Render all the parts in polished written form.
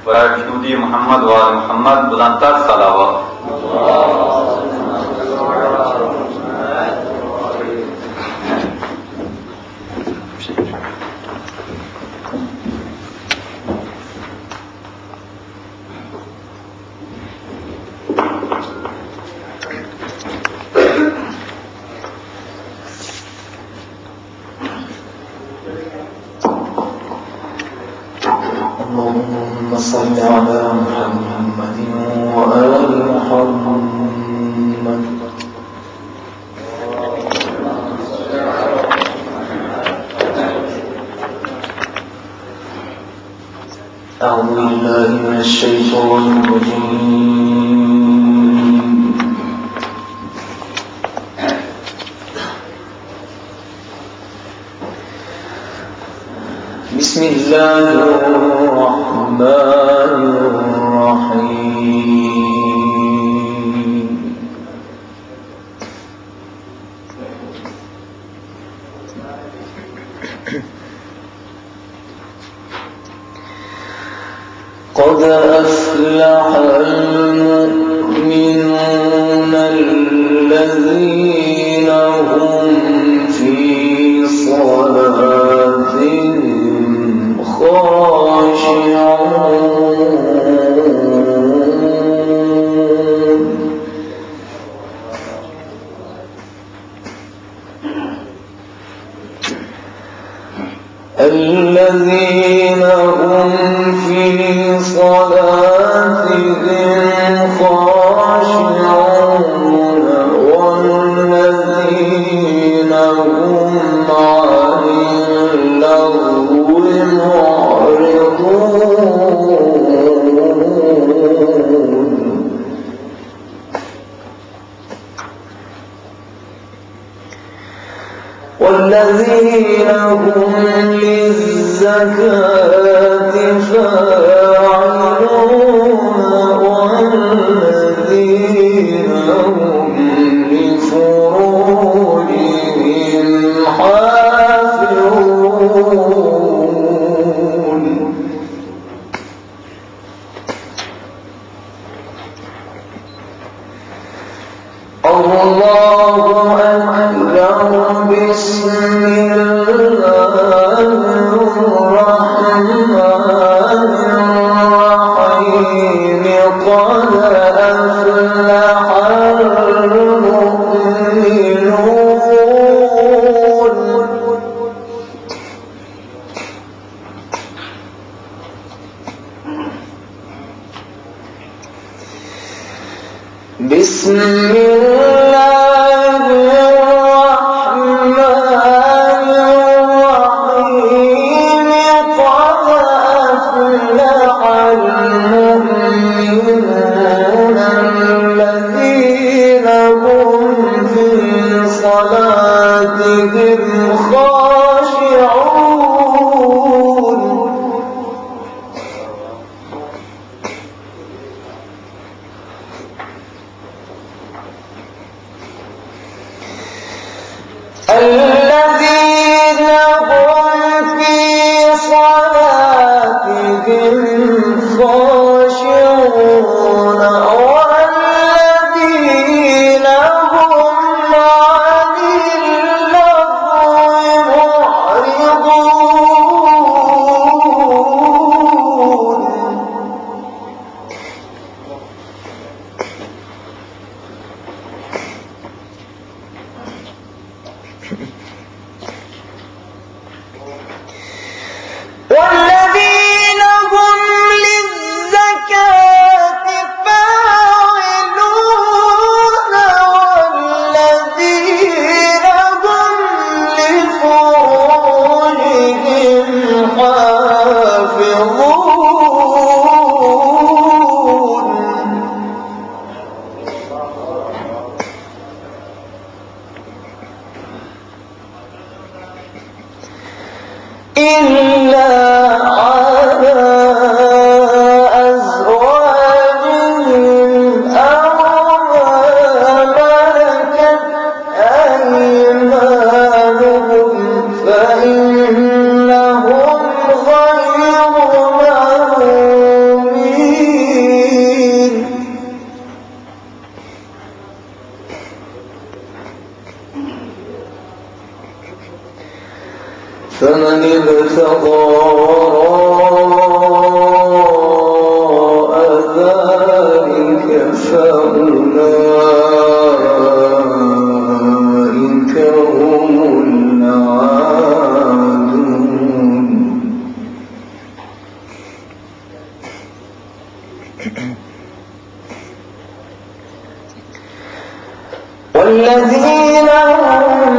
وعلى محمد وعلى محمد بلندتر صلوات. اللهم صل على محمد وآل محمد. أعوذ بالله من الشيطان الرجيم. بسم الله الرحمن الرحيم. قد أفلح المؤمنون الذين هم في صلاتهم خاشعون. الذين هم في صلاتهم خاشعون والذين هم عن اللغو معرضون. والذين هم للزكاة فاعلون والذين هم لفروجهم حافظون. الله أكبر. بسم الله الرحمن الرحيم. قد أفلح المؤمنون. بسم الله الرحمن الرحيم. قد أفلح المؤمنون الذين هم في صلاتهم خاشعون. الذين هم في صلاتهم خاشعون والذين هم عن اللغو معرضون. والذين هم للزكاة ابتغى وراء ذلك فأولئك هم العادون. والذين هم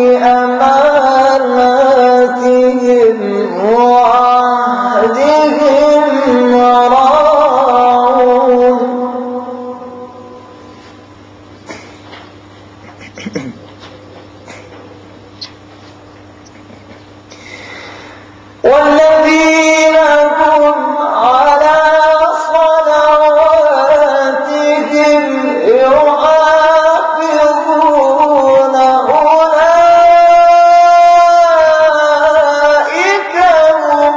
لأماناتهم وعهدهم راعون. والذين هم على صلواتهم يحافظون أولئك هم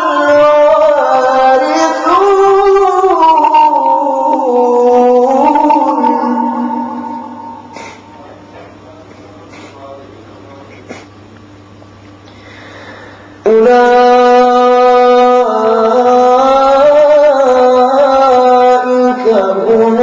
الوارثون. أولئك هم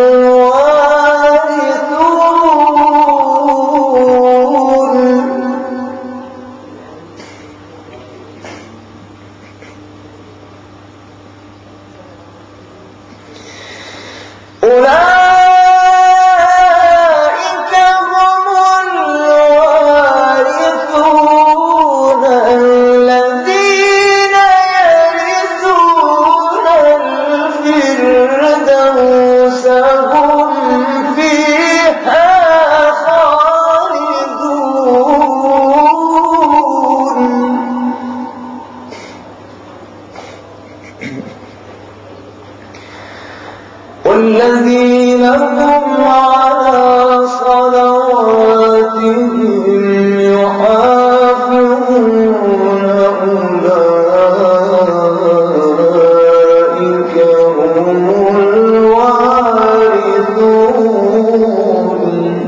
الوارثون. أولئك هم الوارثون الذين يرثون الفردوس هم فيها خالدون. والذين هم على صلواتهم يحافظون أولئك هم الوارثون.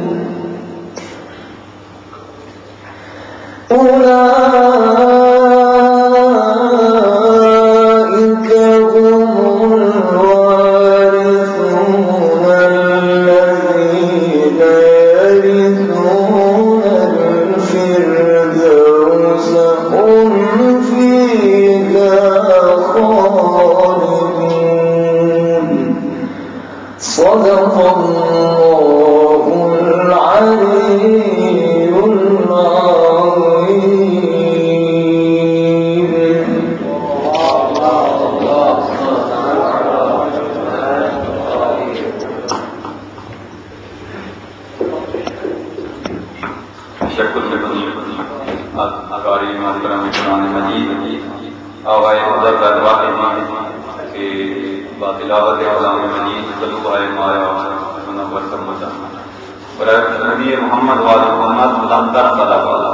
أولئك هم الوارثون الذين يرثون الفردوس هم فيها خالدون. صدق الله العلي العظيم. अगारी मोहतरम कुरान मजीद आवाए खुदा का दुआ के बातिलावत कलाम मजीद तलुआए माया मुनव्वर समझा और नबी मोहम्मद वाले मोहम्मद मुलामदार सल्लल्लाहु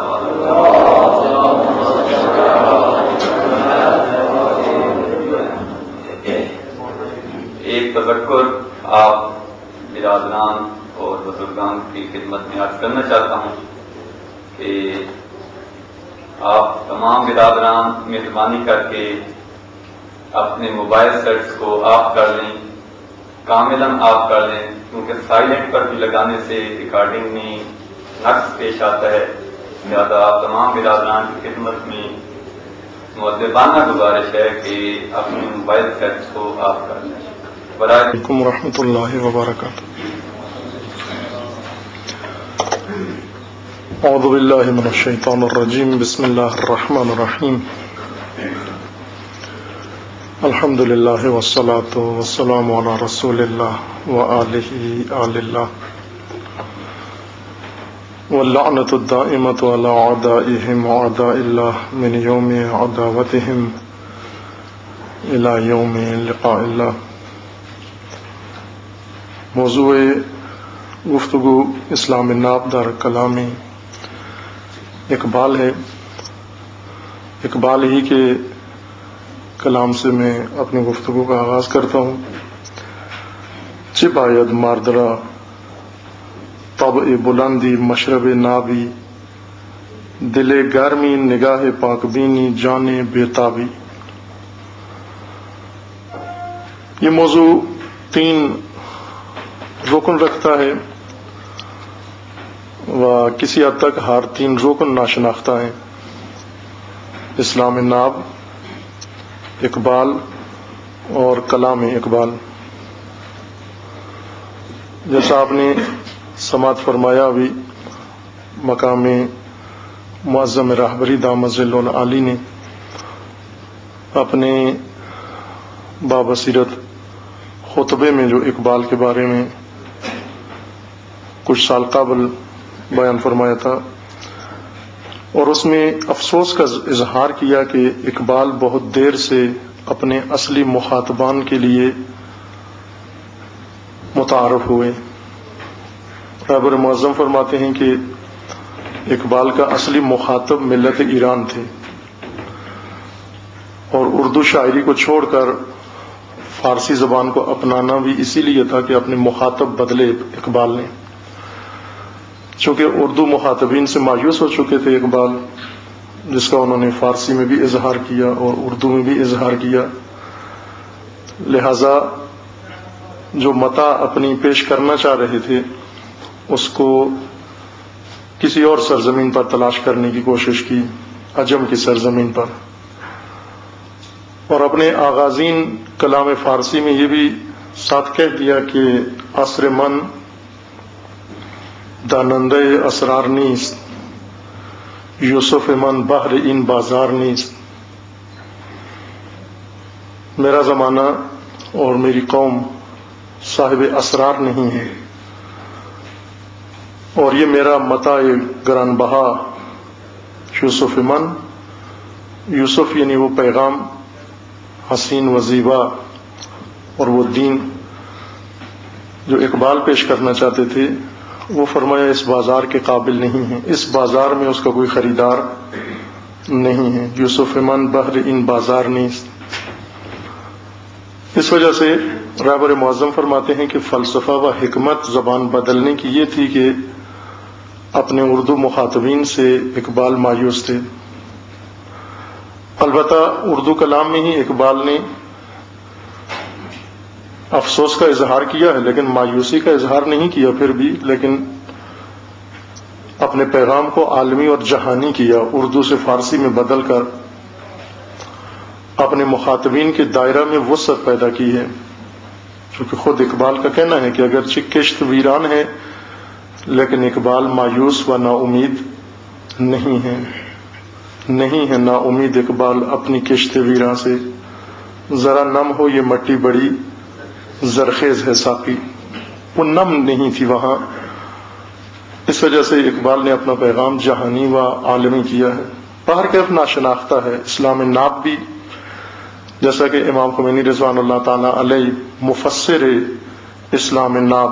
एक तज़क्कुर आप बिरादरान और बुजुर्गान की खिदमत में अर्ज करना चाहता हूँ कि आप तमाम बिरादरान मेहरबानी करके अपने मोबाइल सेट्स को ऑफ कर लें, कामिलन ऑफ कर लें, क्योंकि साइलेंट पर भी लगाने से रिकॉर्डिंग में नक्स पेश आता है। लिहाजा आप तमाम बिरादरान की खिदमत में मुअद्दिबाना गुजारिश है कि अपने मोबाइल सेट्स को ऑफ कर लें। वालेकुम रहमतुल्लाहि व बरकातुहू। औज़ु बिल्लाहि मिनश शैतानिर रजीम। बिस्मिल्लाहिर रहमानिर रहीम। अल्हम्दुलिल्लाहि वस्सलातु वस्सलामु अला रसूलिल्लाह व आलिहि आलिल्लाह वल्लअनतु दाइमतु अला अदाइहिम व अदाइल्लाह मिन यौमि अदावतिहिम इला यौमि लिक़ाइल्लाह। मौज़ूए गुफ्तगू इस्लाम नाबदार कलामी इकबाल है। इकबाल ही के कलाम से मैं अपनी गुफ्तगू का आगाज करता हूँ। चिबायद मारदरा तब ए बुलंदी मशरब नाबी دل گرمی نگاہ پاک بینی جان بیتابی. یہ موضوع 3 رکن رکھتا ہے و کسی حد تک ہر 3 رکن ناشناختہ ہیں: اسلام ناب، اقبال اور کلام اقبال. جیسا آپ نے سماعت فرمایا ابھی، مقام معظم راہبری دامت ظل العالی نے اپنے بابصیرت خطبے میں جو اقبال کے بارے میں کچھ سال قبل بیان فرمایا تھا، اور اس میں افسوس کا اظہار کیا کہ اقبال بہت دیر سے اپنے اصلی مخاطبان کے لیے متعارف ہوئے. رہبر معظم فرماتے ہیں کہ اقبال کا اصلی مخاطب ملت ایران تھے، اور اردو شاعری کو چھوڑ کر فارسی زبان کو اپنانا بھی اسی لیے تھا کہ اپنے مخاطب بدلے اقبال نے. چونکہ اردو مخاطبین سے مایوس ہو چکے تھے اقبال، جس کا انہوں نے فارسی میں بھی اظہار کیا اور اردو میں بھی اظہار کیا، لہذا جو متاع اپنی پیش کرنا چاہ رہے تھے اس کو کسی اور سرزمین پر تلاش کرنے کی کوشش کی، عجم کی سرزمین پر. اور اپنے آغازین کلام فارسی میں یہ بھی ساتھ کہہ دیا کہ عصر من دانندے اسرار نیست، یوسف من بحر این بازار نیست. میرا زمانہ اور میری قوم صاحب اسرار نہیں ہے، اور یہ میرا متاع گران بہا یوسف من، یوسف یعنی وہ پیغام حسین و زیبا اور وہ دین جو اقبال پیش کرنا چاہتے تھے، وہ فرمایا اس بازار کے قابل نہیں ہے، اس بازار میں اس کا کوئی خریدار نہیں ہے. یوسف من بحر ان بازار نیست. اس وجہ سے رہبر معظم فرماتے ہیں کہ فلسفہ و حکمت زبان بدلنے کی یہ تھی کہ اپنے اردو مخاطبین سے اقبال مایوس تھے. البتہ اردو کلام میں ہی اقبال نے افسوس کا اظہار کیا ہے، لیکن مایوسی کا اظہار نہیں کیا پھر بھی، لیکن اپنے پیغام کو عالمی اور جہانی کیا، اردو سے فارسی میں بدل کر اپنے مخاطبین کے دائرہ میں وسعت پیدا کی ہے. چونکہ خود اقبال کا کہنا ہے کہ اگرچہ کشت ویران ہے لیکن اقبال مایوس و نا امید نہیں ہے نا امید اقبال اپنی کشت ویراں سے. ذرا نم ہو یہ مٹی بڑی زرخیز ہے ساقی. وہ نم نہیں تھی وہاں، اس وجہ سے اقبال نے اپنا پیغام جہانی و عالمی کیا ہے. باہر کیف ناشناختہ ہے. اسلام ناب بھی، جیسا کہ امام خمینی رضوان اللہ تعالی علیہ مفسر اسلام ناب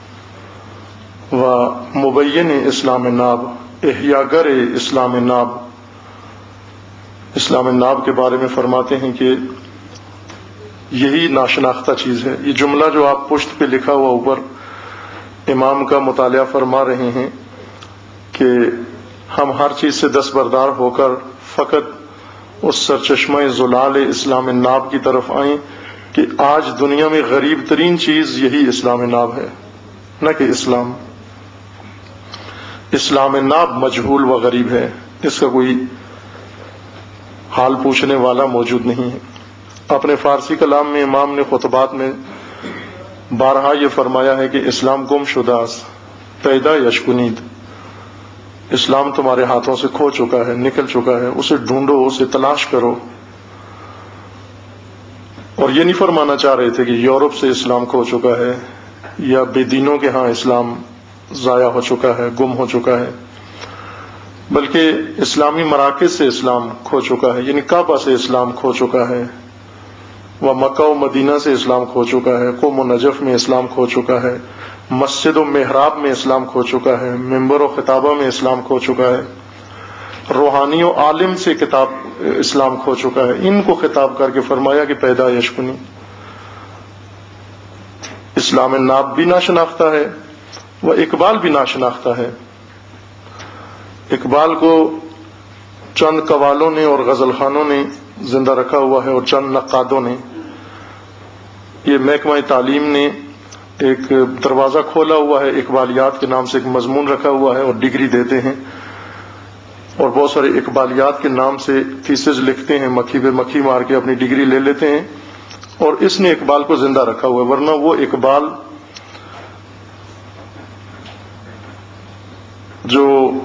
و مبین اسلام ناب، احیاگر اسلام ناب، اسلام ناب کے بارے میں فرماتے ہیں کہ یہی ناشناختہ چیز ہے. یہ جملہ جو آپ پشت پہ لکھا ہوا اوپر امام کا مطالعہ فرما رہے ہیں کہ ہم ہر چیز سے دستبردار ہو کر فقط اس سرچشمہ زلال اسلام ناب کی طرف آئیں کہ آج دنیا میں غریب ترین چیز یہی اسلام ناب ہے، نہ کہ اسلام. اسلام ناب مجہول و غریب ہے، اس کا کوئی حال پوچھنے والا موجود نہیں ہے. اپنے فارسی کلام میں امام نے خطبات میں بارہا یہ فرمایا ہے کہ اسلام گم شدہ است پیدا یشکنید، اسلام تمہارے ہاتھوں سے کھو چکا ہے، نکل چکا ہے، اسے ڈھونڈو، اسے تلاش کرو. اور یہ نہیں فرمانا چاہ رہے تھے کہ یورپ سے اسلام کھو چکا ہے یا بے دینوں کے ہاں اسلام ضائع ہو چکا ہے، گم ہو چکا ہے، بلکہ اسلامی مراکز سے اسلام کھو چکا ہے. یعنی کعبہ سے اسلام کھو چکا ہے، و مکہ و مدینہ سے اسلام کھو چکا ہے، قوم و نجف میں اسلام کھو چکا ہے، مسجد و محراب میں اسلام کھو چکا ہے، ممبر و خطابہ میں اسلام کھو چکا ہے، روحانی و عالم سے کتاب اسلام کھو چکا ہے. ان کو خطاب کر کے فرمایا کہ پیدا یشکنی. اسلام ناب بھی ناشناختہ ہے، وہ اقبال بھی ناشناختہ ہے. اقبال کو چند قوالوں نے اور غزل خانوں نے زندہ رکھا ہوا ہے اور چند نقادوں نے. یہ محکمہ تعلیم نے ایک دروازہ کھولا ہوا ہے، اقبالیات کے نام سے ایک مضمون رکھا ہوا ہے اور ڈگری دیتے ہیں، اور بہت سارے اقبالیات کے نام سے تھیسز لکھتے ہیں، مکھی پہ مکھی مار کے اپنی ڈگری لے لیتے ہیں. اور اس نے اقبال کو زندہ رکھا ہوا ہے، ورنہ وہ اقبال جو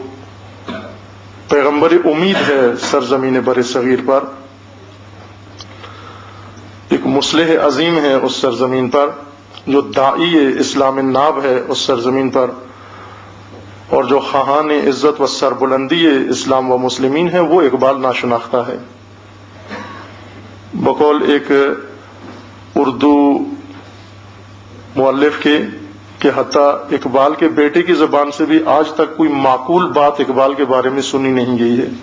پیغمبر امید ہے سرزمین بر صغیر پر، ایک مصلح عظیم ہے اس سرزمین پر، جو داعی اسلام ناب ہے اس سرزمین پر، اور جو خواہان عزت و سربلندی اسلام و مسلمین ہے، وہ اقبال ناشناختہ ہے. بقول ایک اردو مؤلف کے کہ حتیٰ اقبال کے بیٹے کی زبان سے بھی آج تک کوئی معقول بات اقبال کے بارے میں سنی نہیں گئی ہے،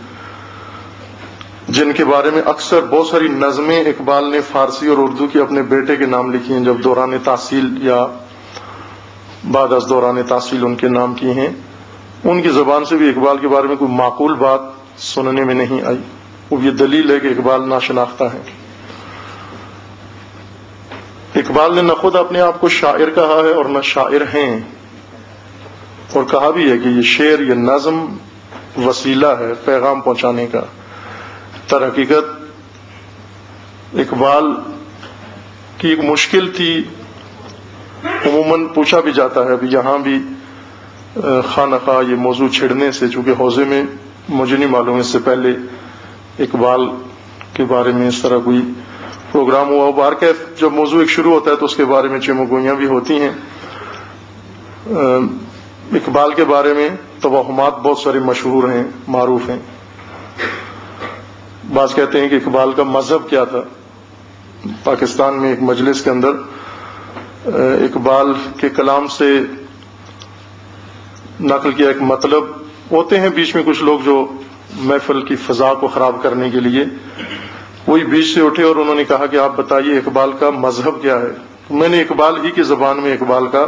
جن کے بارے میں اکثر بہت ساری نظمیں اقبال نے فارسی اور اردو کی اپنے بیٹے کے نام لکھی ہیں، جب دوران تحصیل یا بعد از دوران تحصیل ان کے نام کی ہیں. ان کی زبان سے بھی اقبال کے بارے میں کوئی معقول بات سننے میں نہیں آئی. وہ یہ دلیل ہے کہ اقبال ناشناختہ ہے. اقبال نے نہ خود اپنے آپ کو شاعر کہا ہے اور نہ شاعر ہیں، اور کہا بھی ہے کہ یہ شعر، یہ نظم وسیلہ ہے پیغام پہنچانے کا. در حقیقت اقبال کی ایک مشکل تھی، عموماً پوچھا بھی جاتا ہے، ابھی یہاں بھی خواہ یہ موضوع چھڑنے سے، چونکہ حوزے میں مجھے نہیں معلوم اس سے پہلے اقبال کے بارے میں اس طرح کوئی پروگرام ہوا. بار کے جب موضوع ایک شروع ہوتا ہے تو اس کے بارے میں چمگوئیاں بھی ہوتی ہیں. اقبال کے بارے میں توہمات بہت سارے مشہور ہیں، معروف ہیں. بعض کہتے ہیں کہ اقبال کا مذہب کیا تھا. پاکستان میں ایک مجلس کے اندر اقبال کے کلام سے نقل کیا ایک مطلب. ہوتے ہیں بیچ میں کچھ لوگ جو محفل کی فضا کو خراب کرنے کے لیے، وہی بیچ سے اٹھے اور انہوں نے کہا کہ آپ بتائیے اقبال کا مذہب کیا ہے. میں نے اقبال ہی کی زبان میں اقبال کا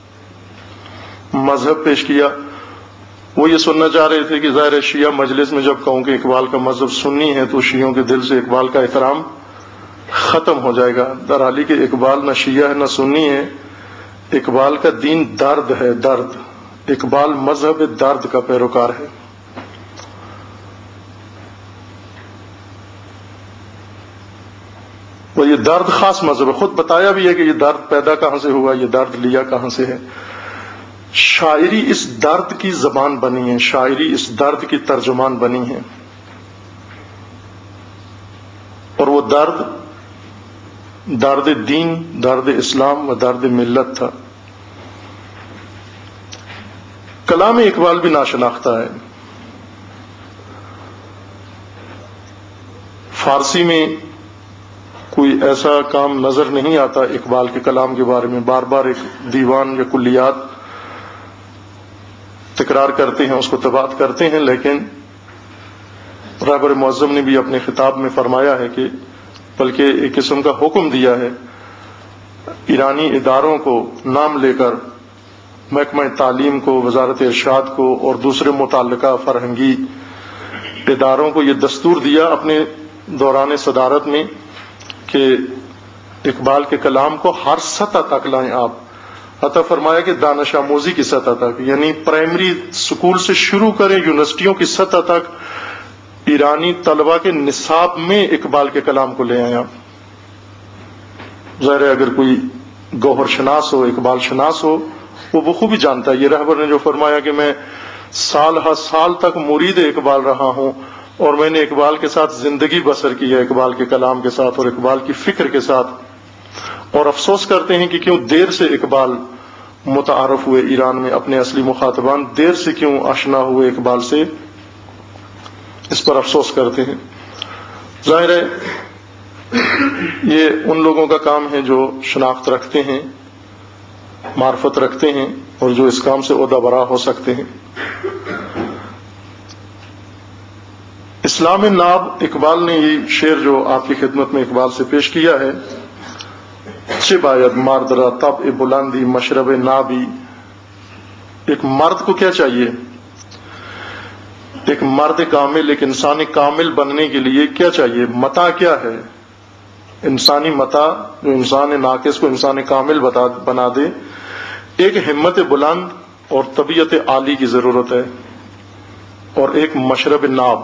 مذہب پیش کیا. وہ یہ سننا چاہ رہے تھے کہ ظاہر شیعہ مجلس میں جب کہوں کہ اقبال کا مذہب سنی ہے تو شیعوں کے دل سے اقبال کا احترام ختم ہو جائے گا. درحالی کہ اقبال نہ شیعہ ہے نہ سنی ہے. اقبال کا دین درد ہے، درد. اقبال مذہب درد کا پیروکار ہے. وہ یہ درد خاص مذہب ہے. خود بتایا بھی ہے کہ یہ درد پیدا کہاں سے ہوا، یہ درد لیا کہاں سے ہے. شاعری اس درد کی زبان بنی ہے، شاعری اس درد کی ترجمان بنی ہے. اور وہ درد درد دین، درد اسلام و درد ملت تھا. کلام اقبال بھی ناشناختہ ہے. فارسی میں کوئی ایسا کام نظر نہیں آتا اقبال کے کلام کے بارے میں. بار بار ایک دیوان یا کلیات تکرار کرتے ہیں، اس کو تباعت کرتے ہیں، لیکن رہبر معظم نے بھی اپنے خطاب میں فرمایا ہے کہ بلکہ ایک قسم کا حکم دیا ہے ایرانی اداروں کو نام لے کر، محکمہ تعلیم کو، وزارت ارشاد کو اور دوسرے متعلقہ فرہنگی اداروں کو یہ دستور دیا اپنے دوران صدارت میں کہ اقبال کے کلام کو ہر سطح تک لائیں. آپ عطا فرمایا کہ دانش آموزی کی سطح تک، یعنی پرائمری سکول سے شروع کریں، یونیورسٹیوں کی سطح تک ایرانی طلبہ کے نصاب میں اقبال کے کلام کو لے آئیں. آپ ظاہر ہے اگر کوئی گوہر شناس ہو، اقبال شناس ہو، وہ بخوبی جانتا ہے. یہ رہبر نے جو فرمایا کہ میں سال ہر سال تک مرید اقبال رہا ہوں اور میں نے اقبال کے ساتھ زندگی بسر کی ہے، اقبال کے کلام کے ساتھ اور اقبال کی فکر کے ساتھ. اور افسوس کرتے ہیں کہ کیوں دیر سے اقبال متعارف ہوئے ایران میں، اپنے اصلی مخاطبان دیر سے کیوں آشنا ہوئے اقبال سے، اس پر افسوس کرتے ہیں. ظاہر ہے یہ ان لوگوں کا کام ہے جو شناخت رکھتے ہیں، معرفت رکھتے ہیں اور جو اس کام سے عہدہ برا ہو سکتے ہیں. اسلام ناب اقبال نے یہ شعر جو آپ کی خدمت میں اقبال سے پیش کیا ہے، چه باید مرد را طبع بلندی مشرب نابی. ایک مرد کو کیا چاہیے ایک مرد کامل، ایک انسان کامل بننے کے لیے کیا چاہیے؟ متاع کیا ہے؟ انسانی متاع جو انسان ناقص کو انسان کامل بنا دے، ایک ہمت بلند اور طبیعت عالی کی ضرورت ہے، اور ایک مشرب ناب.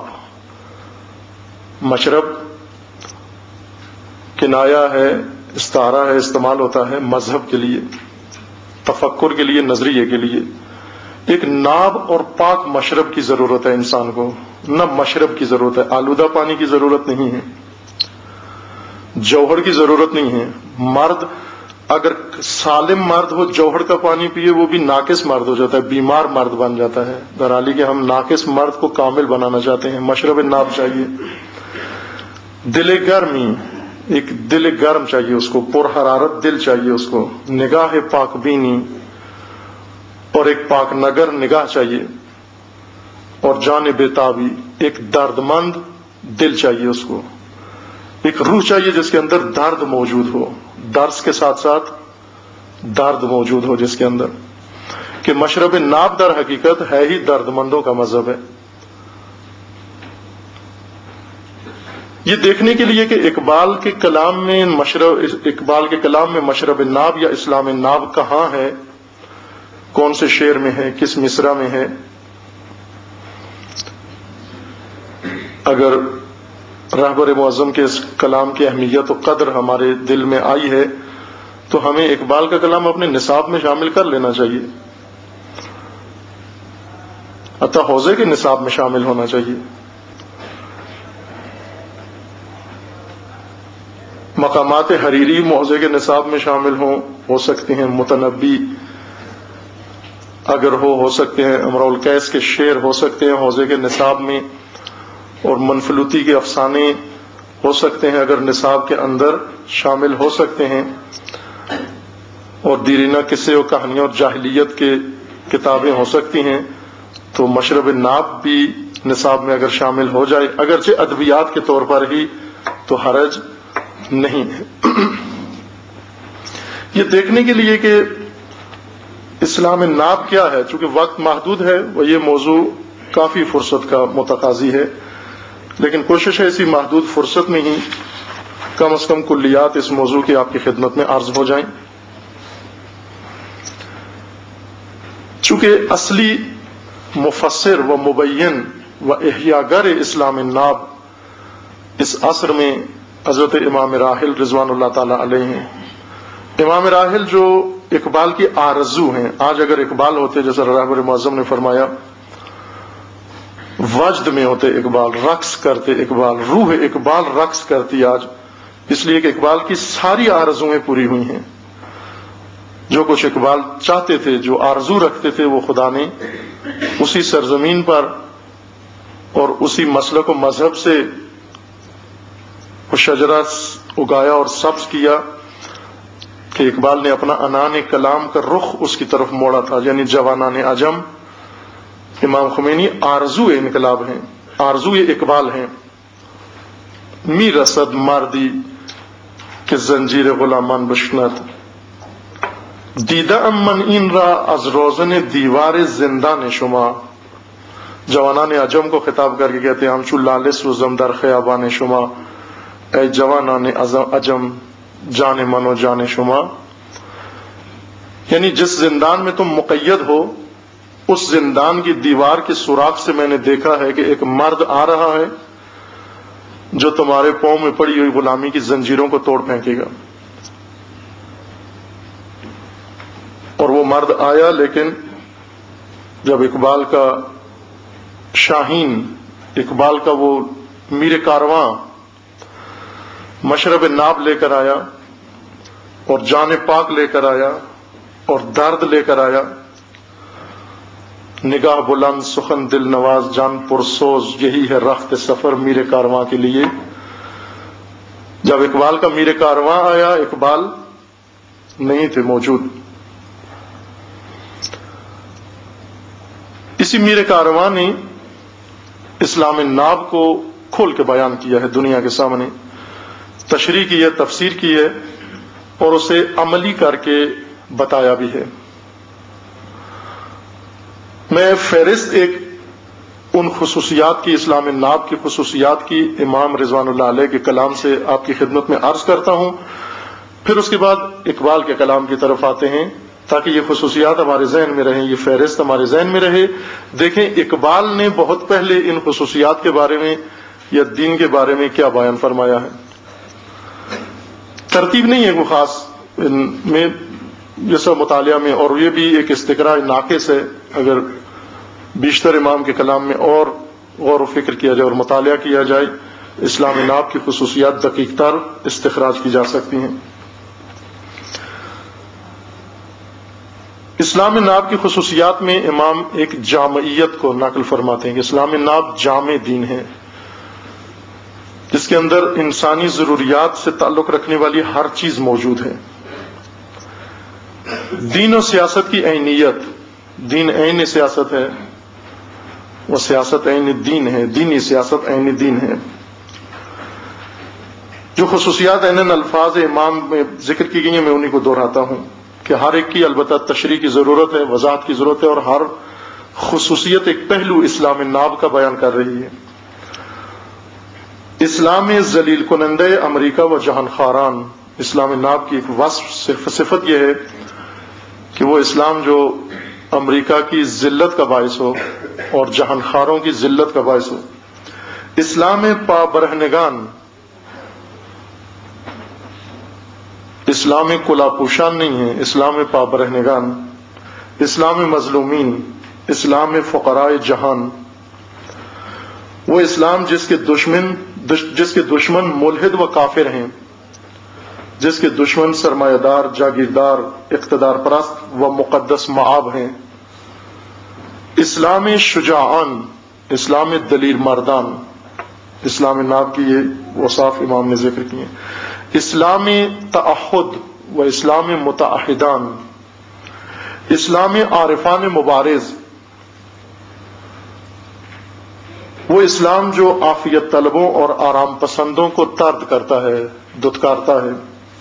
مشرب کنایا ہے، استعارہ ہے، استعمال ہوتا ہے مذہب کے لیے، تفکر کے لیے، نظریے کے لیے. ایک ناب اور پاک مشرب کی ضرورت ہے انسان کو، نہ مشرب کی ضرورت ہے. آلودہ پانی کی ضرورت نہیں ہے، جوہر کی ضرورت نہیں ہے. مرد اگر سالم مرد ہو جوہر کا پانی پیے وہ بھی ناقص مرد ہو جاتا ہے، بیمار مرد بن جاتا ہے. درحالی کہ ہم ناقص مرد کو کامل بنانا چاہتے ہیں. مشرب ناب چاہیے. دل گرمی، ایک دل گرم چاہیے اس کو، پر حرارت دل چاہیے اس کو. نگاہ پاک بینی اور ایک پاک نگر نگاہ چاہیے. اور جان بےتابی، ایک درد مند دل چاہیے اس کو. ایک روح چاہیے جس کے اندر درد موجود ہو، درس کے ساتھ ساتھ درد موجود ہو جس کے اندر. کہ مشرب ناب در حقیقت ہے ہی درد مندوں کا مذہب ہے. یہ دیکھنے کے لیے کہ اقبال کے کلام میں مشرب ناب یا اسلام ناب کہاں ہے، کون سے شعر میں ہے، کس مصرع میں ہے. اگر رہبر معظم کے اس کلام کی اہمیت و قدر ہمارے دل میں آئی ہے تو ہمیں اقبال کا کلام اپنے نصاب میں شامل کر لینا چاہیے، حتیٰ حوزے کے نصاب میں شامل ہونا چاہیے. مقامات حریری موضوع کے نصاب میں شامل ہو سکتے ہیں. متنبی اگر ہو سکتے ہیں. امرؤ القیس کے شعر ہو سکتے ہیں حوزے کے نصاب میں. اور منفلوطی کے افسانے ہو سکتے ہیں اگر نصاب کے اندر شامل ہو سکتے ہیں. اور دیرینہ قصے اور کہانیاں اور جاہلیت کے کتابیں ہو سکتی ہیں. تو مشرب ناب بھی نصاب میں اگر شامل ہو جائے، اگرچہ ادبیات کے طور پر ہی، تو حرج نہیں ہے. یہ دیکھنے کے لیے کہ اسلام ناب کیا ہے، چونکہ وقت محدود ہے وہ یہ موضوع کافی فرصت کا متقاضی ہے، لیکن کوشش ہے اسی محدود فرصت میں ہی کم از کم کلیات اس موضوع کی آپ کی خدمت میں عرض ہو جائیں. چونکہ اصلی مفسر و مبین و احیاگر اسلام ناب اس عصر میں حضرت امام راحل رضوان اللہ تعالی علیہ ہیں. امام راحل جو اقبال کی آرزو ہیں. آج اگر اقبال ہوتے جیسا رہبر معظم نے فرمایا وجد میں ہوتے اقبال، رقص کرتے اقبال، روح اقبال رقص کرتی آج، اس لیے کہ اقبال کی ساری آرزویں پوری ہوئی ہیں. جو کچھ اقبال چاہتے تھے، جو آرزو رکھتے تھے، وہ خدا نے اسی سرزمین پر اور اسی مسلک و مذہب سے وہ شجرہ اگایا اور سبز کیا کہ اقبال نے اپنا عنان کلام کا رخ اس کی طرف موڑا تھا. یعنی جوانان عجم امام خمینی آرزو انقلاب ہیں، آرزو اقبال ہیں. می رسد مردی کہ زنجیر غلامان بشکند، دیدہ من این را از روزن دیوار زندان شما. جوانان عجم کو خطاب کر کے کہتے ہیں ہم چو لالے سوزم در خیابان شما، اے جوانان عجم جان من و جان شما. یعنی جس زندان میں تم مقید ہو اس زندان کی دیوار کے سوراخ سے میں نے دیکھا ہے کہ ایک مرد آ رہا ہے جو تمہارے پاؤں میں پڑی ہوئی غلامی کی زنجیروں کو توڑ پھینکے گا. اور وہ مرد آیا، لیکن جب اقبال کا شاہین، اقبال کا وہ میر کارواں مشرب ناب لے کر آیا اور جان پاک لے کر آیا اور درد لے کر آیا. نگاہ بلند سخن دل نواز جان پرسوز، یہی ہے رخت سفر میر کارواں کے لیے. جب اقبال کا میر کارواں آیا، اقبال نہیں تھے موجود. اسی میر کارواں نے اسلام ناب کو کھول کے بیان کیا ہے دنیا کے سامنے، تشریح کی ہے، تفسیر کی ہے اور اسے عملی کر کے بتایا بھی ہے. میں فہرست ایک ان خصوصیات کی، اسلام ناب کی خصوصیات کی امام رضوان اللہ علیہ کے کلام سے آپ کی خدمت میں عرض کرتا ہوں. پھر اس کے بعد اقبال کے کلام کی طرف آتے ہیں تاکہ یہ خصوصیات ہمارے ذہن میں رہیں، یہ فہرست ہمارے ذہن میں رہے. دیکھیں اقبال نے بہت پہلے ان خصوصیات کے بارے میں یا دین کے بارے میں کیا بیان فرمایا ہے. ترتیب نہیں ہے کوئی خاص ان میں جیسا مطالعہ میں، اور یہ بھی ایک استقراء ناقص ہے. اگر بیشتر امام کے کلام میں اور غور و فکر کیا جائے اور مطالعہ کیا جائے، اسلام ناب کی خصوصیات دقیق تر استخراج کی جا سکتی ہیں. اسلام ناب کی خصوصیات میں امام ایک جامعیت کو نقل فرماتے ہیں کہ اسلام ناب جامع دین ہے، جس کے اندر انسانی ضروریات سے تعلق رکھنے والی ہر چیز موجود ہے. دین و سیاست کی عینیت، دین عین سیاست ہے، وہ سیاست عین دین ہے، دینی سیاست عین دین ہے. جو خصوصیات عین الفاظ امام میں ذکر کی گئی ہیں میں انہیں کو دہراتا ہوں کہ ہر ایک کی البتہ تشریح کی ضرورت ہے، وضاحت کی ضرورت ہے، اور ہر خصوصیت ایک پہلو اسلام ناب کا بیان کر رہی ہے. اسلام ذلیل کنندہ امریکہ و جہان خاران، اسلام ناب کی ایک وصف صفت یہ ہے کہ وہ اسلام جو امریکہ کی ذلت کا باعث ہو اور جہان خاروں کی ذلت کا باعث ہو. اسلام پابرہنگان، اسلام کلا پوشان نہیں ہے، اسلام پابرہنگان، اسلام مظلومین، اسلام فقراء جہان. وہ اسلام جس کے دشمن ملحد و کافر ہیں، جس کے دشمن سرمایہ دار، جاگیردار، اقتدار پرست و مقدس معاب ہیں. اسلام شجاعان، اسلام دلیر مردان، اسلام ناب کی یہ اوصاف امام نے ذکر کیے. اسلام تعہد و اسلام متعہدان، اسلام عارفان مبارز، وہ اسلام جو عافیت طلبوں اور آرام پسندوں کو طرد کرتا ہے، دھتکارتا ہے.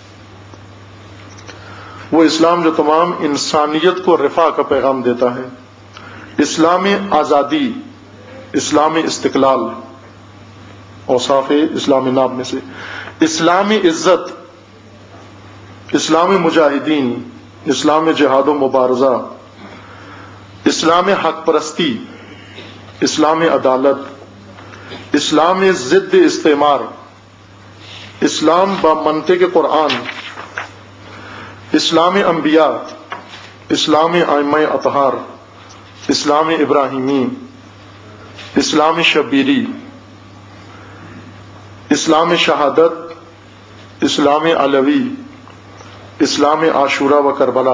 وہ اسلام جو تمام انسانیت کو رفاہ کا پیغام دیتا ہے. اسلام آزادی، اسلام استقلال، اوصاف اسلام ناب میں سے. اسلام عزت، اسلام مجاہدین، اسلام جہاد و مبارزہ، اسلام حق پرستی، اسلام عدالت، اسلام ضد استعمار، اسلام بمنطق قرآن، اسلام انبیاء، اسلام ائمہ اطہار، اسلام ابراہیمی، اسلام شبیری، اسلام شہادت، اسلام علوی، اسلام عاشورہ و کربلا،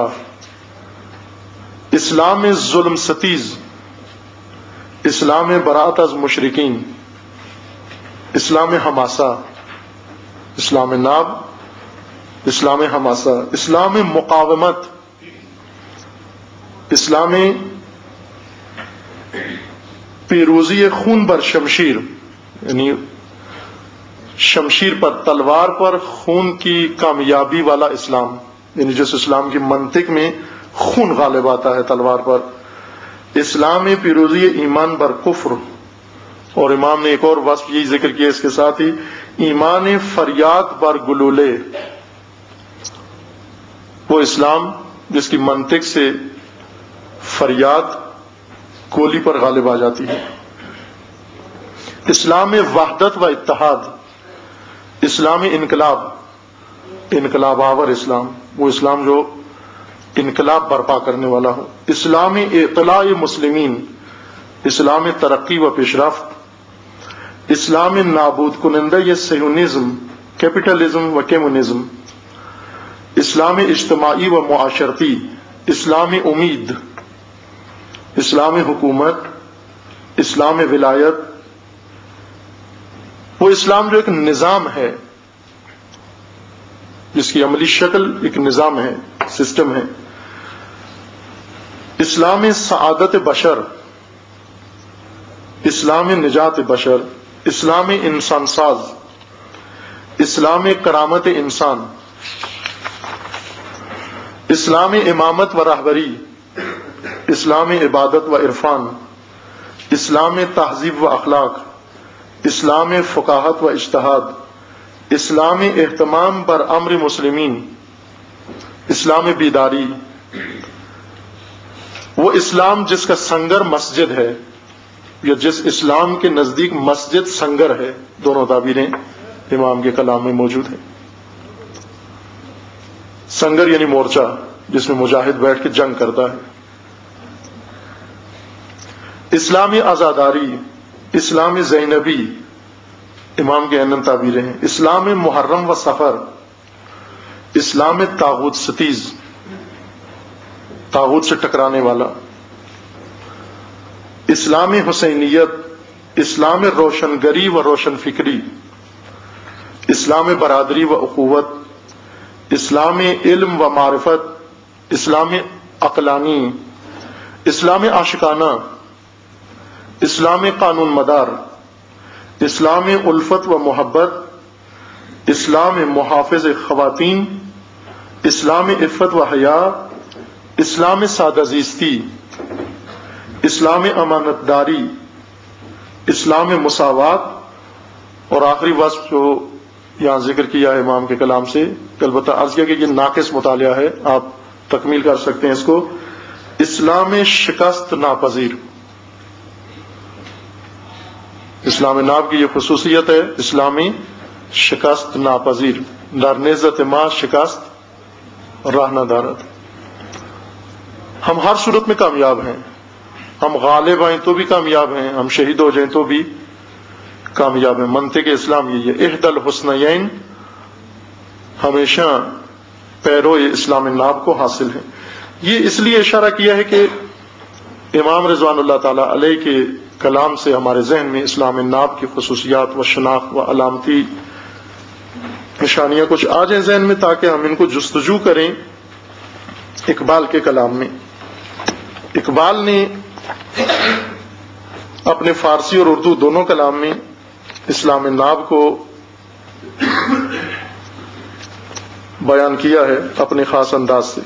اسلام ظلم ستیز، اسلام برات از مشرکین، اسلام حماسہ، اسلام ناب، اسلام حماسہ، اسلام مقاومت، اسلام پیروزی خون بر شمشیر، یعنی شمشیر پر، تلوار پر خون کی کامیابی والا اسلام، یعنی جس اسلام کی منطق میں خون غالب آتا ہے تلوار پر. اسلام پیروزی ایمان بر کفر، اور امام نے ایک اور وصف یہی ذکر کیا اس کے ساتھ ہی، ایمان فریاد بر گلولے، وہ اسلام جس کی منطق سے فریاد گولی پر غالب آ جاتی ہے. اسلام وحدت و اتحاد، اسلام انقلاب، انقلاب آور اسلام، وہ اسلام جو انقلاب برپا کرنے والا ہو. اسلام اطلاع مسلمین، اسلام ترقی و پیش رفت، اسلام نابود کنندہ یہ صہیونزم، کیپٹلزم و کمیونزم، اسلام اجتماعی و معاشرتی، اسلام امید، اسلام حکومت، اسلام ولایت، وہ اسلام جو ایک نظام ہے، جس کی عملی شکل ایک نظام ہے، سسٹم ہے. اسلام سعادت بشر، اسلام نجات بشر، اسلام انسان ساز، اسلام کرامت انسان، اسلام امامت و رہبری، اسلام عبادت و عرفان، اسلام تہذیب و اخلاق، اسلام فقاہت و اجتہاد، اسلام اہتمام بر امر مسلمین، اسلام بیداری، وہ اسلام جس کا سنگر مسجد ہے، یا جس اسلام کے نزدیک مسجد سنگر ہے، دونوں تعبیریں امام کے کلام میں موجود ہیں۔ سنگر یعنی مورچہ جس میں مجاہد بیٹھ کے جنگ کرتا ہے۔ اسلامی آزاداری، اسلام زینبی، امام کے اینن تعبیریں ہیں۔ اسلام محرم و سفر، اسلام طاغوت ستیز، طاغوت سے ٹکرانے والا، اسلام حسینیت، اسلام روشنگری و روشن فکری، اسلام برادری و اخوت، اسلام علم و معرفت، اسلام عقلانی، اسلام عاشقانہ، اسلام قانون مدار، اسلام الفت و محبت، اسلام محافظ خواتین، اسلام عفت و حیا، اسلام سادہ زیستی، اسلام امانت داری، اسلام مساوات، اور آخری وصف جو یہاں ذکر کیا ہے امام کے کلام سے، البتہ عرض کیا کہ یہ ناقص مطالعہ ہے، آپ تکمیل کر سکتے ہیں اس کو، اسلام شکست ناپذیر۔ اسلام ناب کی یہ خصوصیت ہے، اسلامی شکست ناپذیر، در نزت ما شکست راہ نہ دارد۔ ہم ہر صورت میں کامیاب ہیں، ہم غالب آئیں تو بھی کامیاب ہیں، ہم شہید ہو جائیں تو بھی کامیاب ہیں۔ منطق اسلام یہ ہے، احد الحسنیین، ہمیشہ پیرو اسلام ناب کو حاصل ہیں۔ یہ اس لیے اشارہ کیا ہے کہ امام رضوان اللہ تعالی علیہ کے کلام سے ہمارے ذہن میں اسلام ناب کی خصوصیات و شناخت و علامتی نشانیاں کچھ آ جائیں ذہن میں، تاکہ ہم ان کو جستجو کریں۔ اقبال کے کلام میں، اقبال نے اپنے فارسی اور اردو دونوں کلام میں اسلام ناب کو بیان کیا ہے اپنے خاص انداز سے۔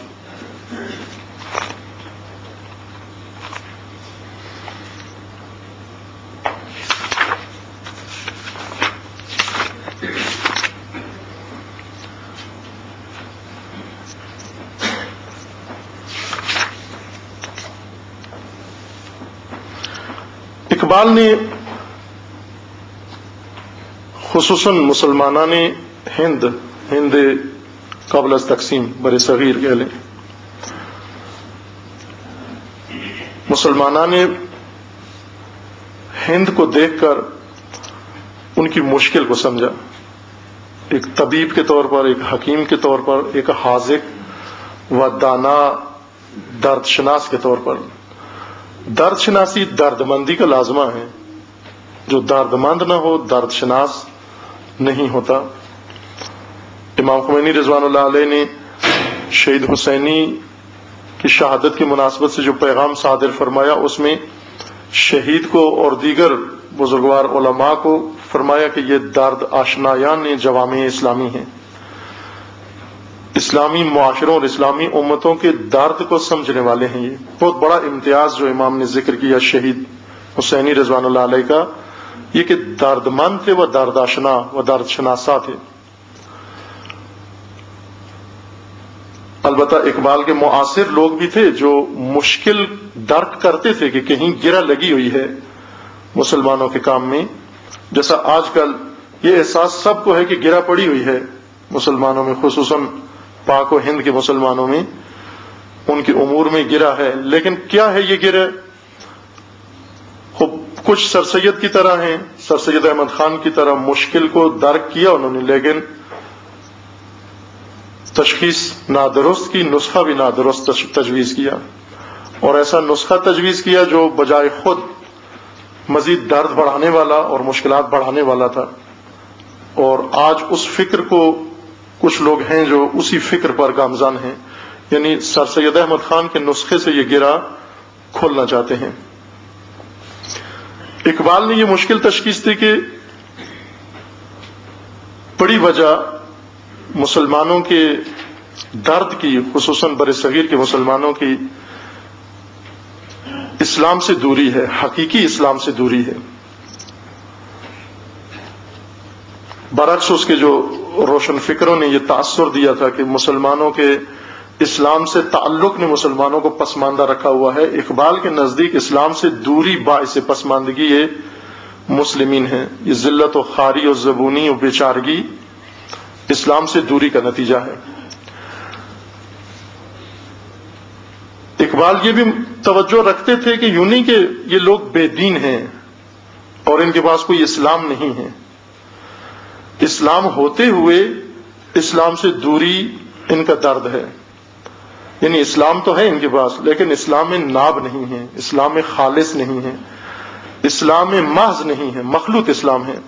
اقبال نے خصوصاً مسلمانان ہند قبل از تقسیم بر صغیر کہہ لیں، مسلمانان ہند کو دیکھ کر ان کی مشکل کو سمجھا، ایک طبیب کے طور پر، ایک حکیم کے طور پر، ایک حاذق و دانا درد شناس کے طور پر۔ درد شناسی درد مندی کا لازمہ ہے، جو درد مند نہ ہو درد شناس نہیں ہوتا۔ امام خمینی رضوان اللہ علیہ نے شہید حسینی کی شہادت کی مناسبت سے جو پیغام صادر فرمایا، اس میں شہید کو اور دیگر بزرگوار علماء کو فرمایا کہ یہ درد آشنایان جوامع اسلامی ہیں، اسلامی معاشروں اور اسلامی امتوں کے درد کو سمجھنے والے ہیں۔ یہ بہت بڑا امتیاز جو امام نے ذکر کیا شہید حسینی رضوان اللہ علیہ کا، یہ کہ درد مند تھے، وہ درد آشنا و درد شناسا تھے۔ البتہ اقبال کے معاصر لوگ بھی تھے جو مشکل درک کرتے تھے کہ کہیں گرہ لگی ہوئی ہے مسلمانوں کے کام میں، جیسا آج کل یہ احساس سب کو ہے کہ گرہ پڑی ہوئی ہے مسلمانوں میں، خصوصاً پاک و ہند کے مسلمانوں میں، ان کے امور میں گرہ ہے۔ لیکن کیا ہے یہ گرہ؟ کچھ سر سید کی طرح ہیں، سر سید احمد خان کی طرح مشکل کو درک کیا انہوں نے، لیکن تشخیص نادرست کی، نسخہ بھی نادرست تجویز کیا، اور ایسا نسخہ تجویز کیا جو بجائے خود مزید درد بڑھانے والا اور مشکلات بڑھانے والا تھا۔ اور آج اس فکر کو کچھ لوگ ہیں جو اسی فکر پر گامزن ہیں، یعنی سر سید احمد خان کے نسخے سے یہ گرہ کھولنا چاہتے ہیں۔ اقبال نے یہ مشکل تشخیص دی کہ بڑی وجہ مسلمانوں کے درد کی، خصوصاً بر صغیر کے مسلمانوں کی، اس اسلام سے دوری ہے، حقیقی اسلام سے دوری ہے، برعکس اس کے جو روشن فکروں نے یہ تاثر دیا تھا کہ مسلمانوں کے اسلام سے تعلق نے مسلمانوں کو پسماندہ رکھا ہوا ہے، اقبال کے نزدیک اسلام سے دوری باعث پسماندگی یہ مسلمین ہیں، یہ ذلت و خواری و زبونی و بیچارگی اسلام سے دوری کا نتیجہ ہے۔ اقبال یہ بھی توجہ رکھتے تھے کہ یوں نہیں کہ یہ لوگ بے دین ہیں اور ان کے پاس کوئی اسلام نہیں ہے، اسلام ہوتے ہوئے اسلام سے دوری ان کا درد ہے، یعنی اسلام تو ہے ان کے پاس لیکن اسلام میں ناب نہیں ہے، اسلام میں خالص نہیں ہے، اسلام میں محض نہیں ہے، مخلوط اسلام ہے،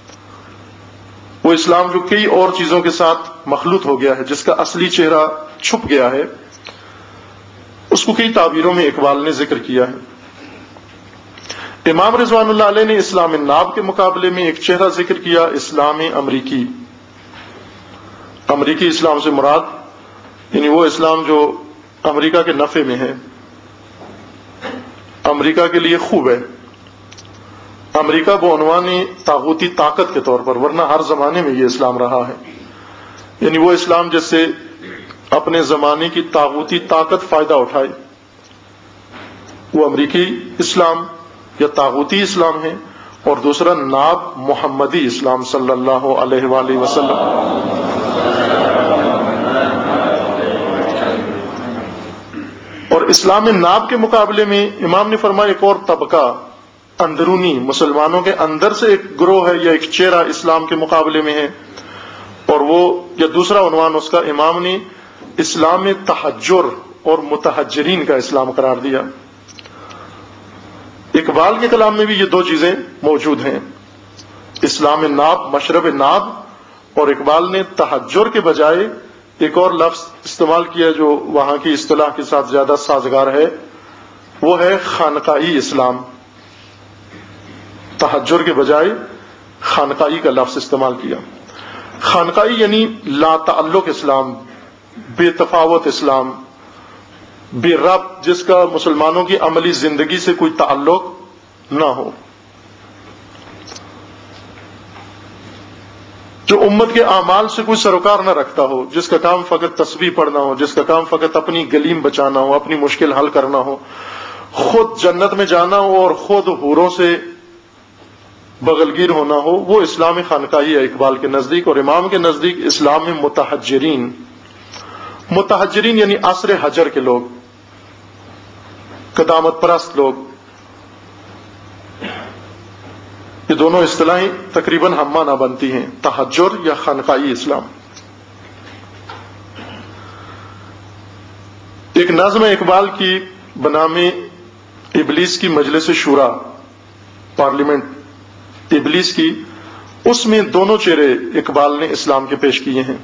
وہ اسلام جو کئی اور چیزوں کے ساتھ مخلوط ہو گیا ہے، جس کا اصلی چہرہ چھپ گیا ہے، اس کو کئی تعبیروں میں اقبال نے ذکر کیا ہے۔ امام رضوان اللہ علیہ نے اسلام ناب کے مقابلے میں ایک چہرہ ذکر کیا، اسلام امریکی۔ امریکی اسلام سے مراد یعنی وہ اسلام جو امریکہ کے نفع میں ہے، امریکہ کے لیے خوب ہے، امریکہ بعنوان طاغوتی طاقت کے طور پر، ورنہ ہر زمانے میں یہ اسلام رہا ہے، یعنی وہ اسلام جس سے اپنے زمانے کی طاغوتی طاقت فائدہ اٹھائے، وہ امریکی اسلام یا طاغوتی اسلام ہے، اور دوسرا ناب محمدی اسلام صلی اللہ علیہ وآلہ وسلم۔ اور اسلام ناب کے مقابلے میں امام نے فرمایا ایک اور طبقہ اندرونی مسلمانوں کے اندر سے ایک گروہ ہے یا ایک چہرہ اسلام کے مقابلے میں ہے، اور وہ یا دوسرا عنوان اس کا امام نے اسلام تحجر اور متحجرین کا اسلام قرار دیا۔ اقبال کے کلام میں بھی یہ دو چیزیں موجود ہیں، اسلام ناب، مشرب ناب، اور اقبال نے تحجر کے بجائے ایک اور لفظ استعمال کیا جو وہاں کی اصطلاح کے ساتھ زیادہ سازگار ہے، وہ ہے خانقائی اسلام۔ تحجر کے بجائے خانقائی کا لفظ استعمال کیا۔ خانقائی یعنی لا تعلق اسلام، بے تفاوت اسلام، بے ربط، جس کا مسلمانوں کی عملی زندگی سے کوئی تعلق نہ ہو، جو امت کے اعمال سے کوئی سروکار نہ رکھتا ہو، جس کا کام فقط تسبیح پڑھنا ہو، جس کا کام فقط اپنی گلیم بچانا ہو، اپنی مشکل حل کرنا ہو، خود جنت میں جانا ہو اور خود حوروں سے بغلگیر ہونا ہو، وہ اسلام خانقائی ہے اقبال کے نزدیک۔ اور امام کے نزدیک اسلام میں متحجرین، متحجرین یعنی عصر حجر کے لوگ، قدامت پرست لوگ، یہ دونوں اصطلاحیں تقریباً ہم معنی بنتی ہیں، تحجر یا خانقائی اسلام۔ ایک نظم اقبال کی بنام ابلیس کی مجلس شورا، پارلیمنٹ ابلیس کی، اس میں دونوں چہرے اقبال نے اسلام کے پیش کیے ہیں۔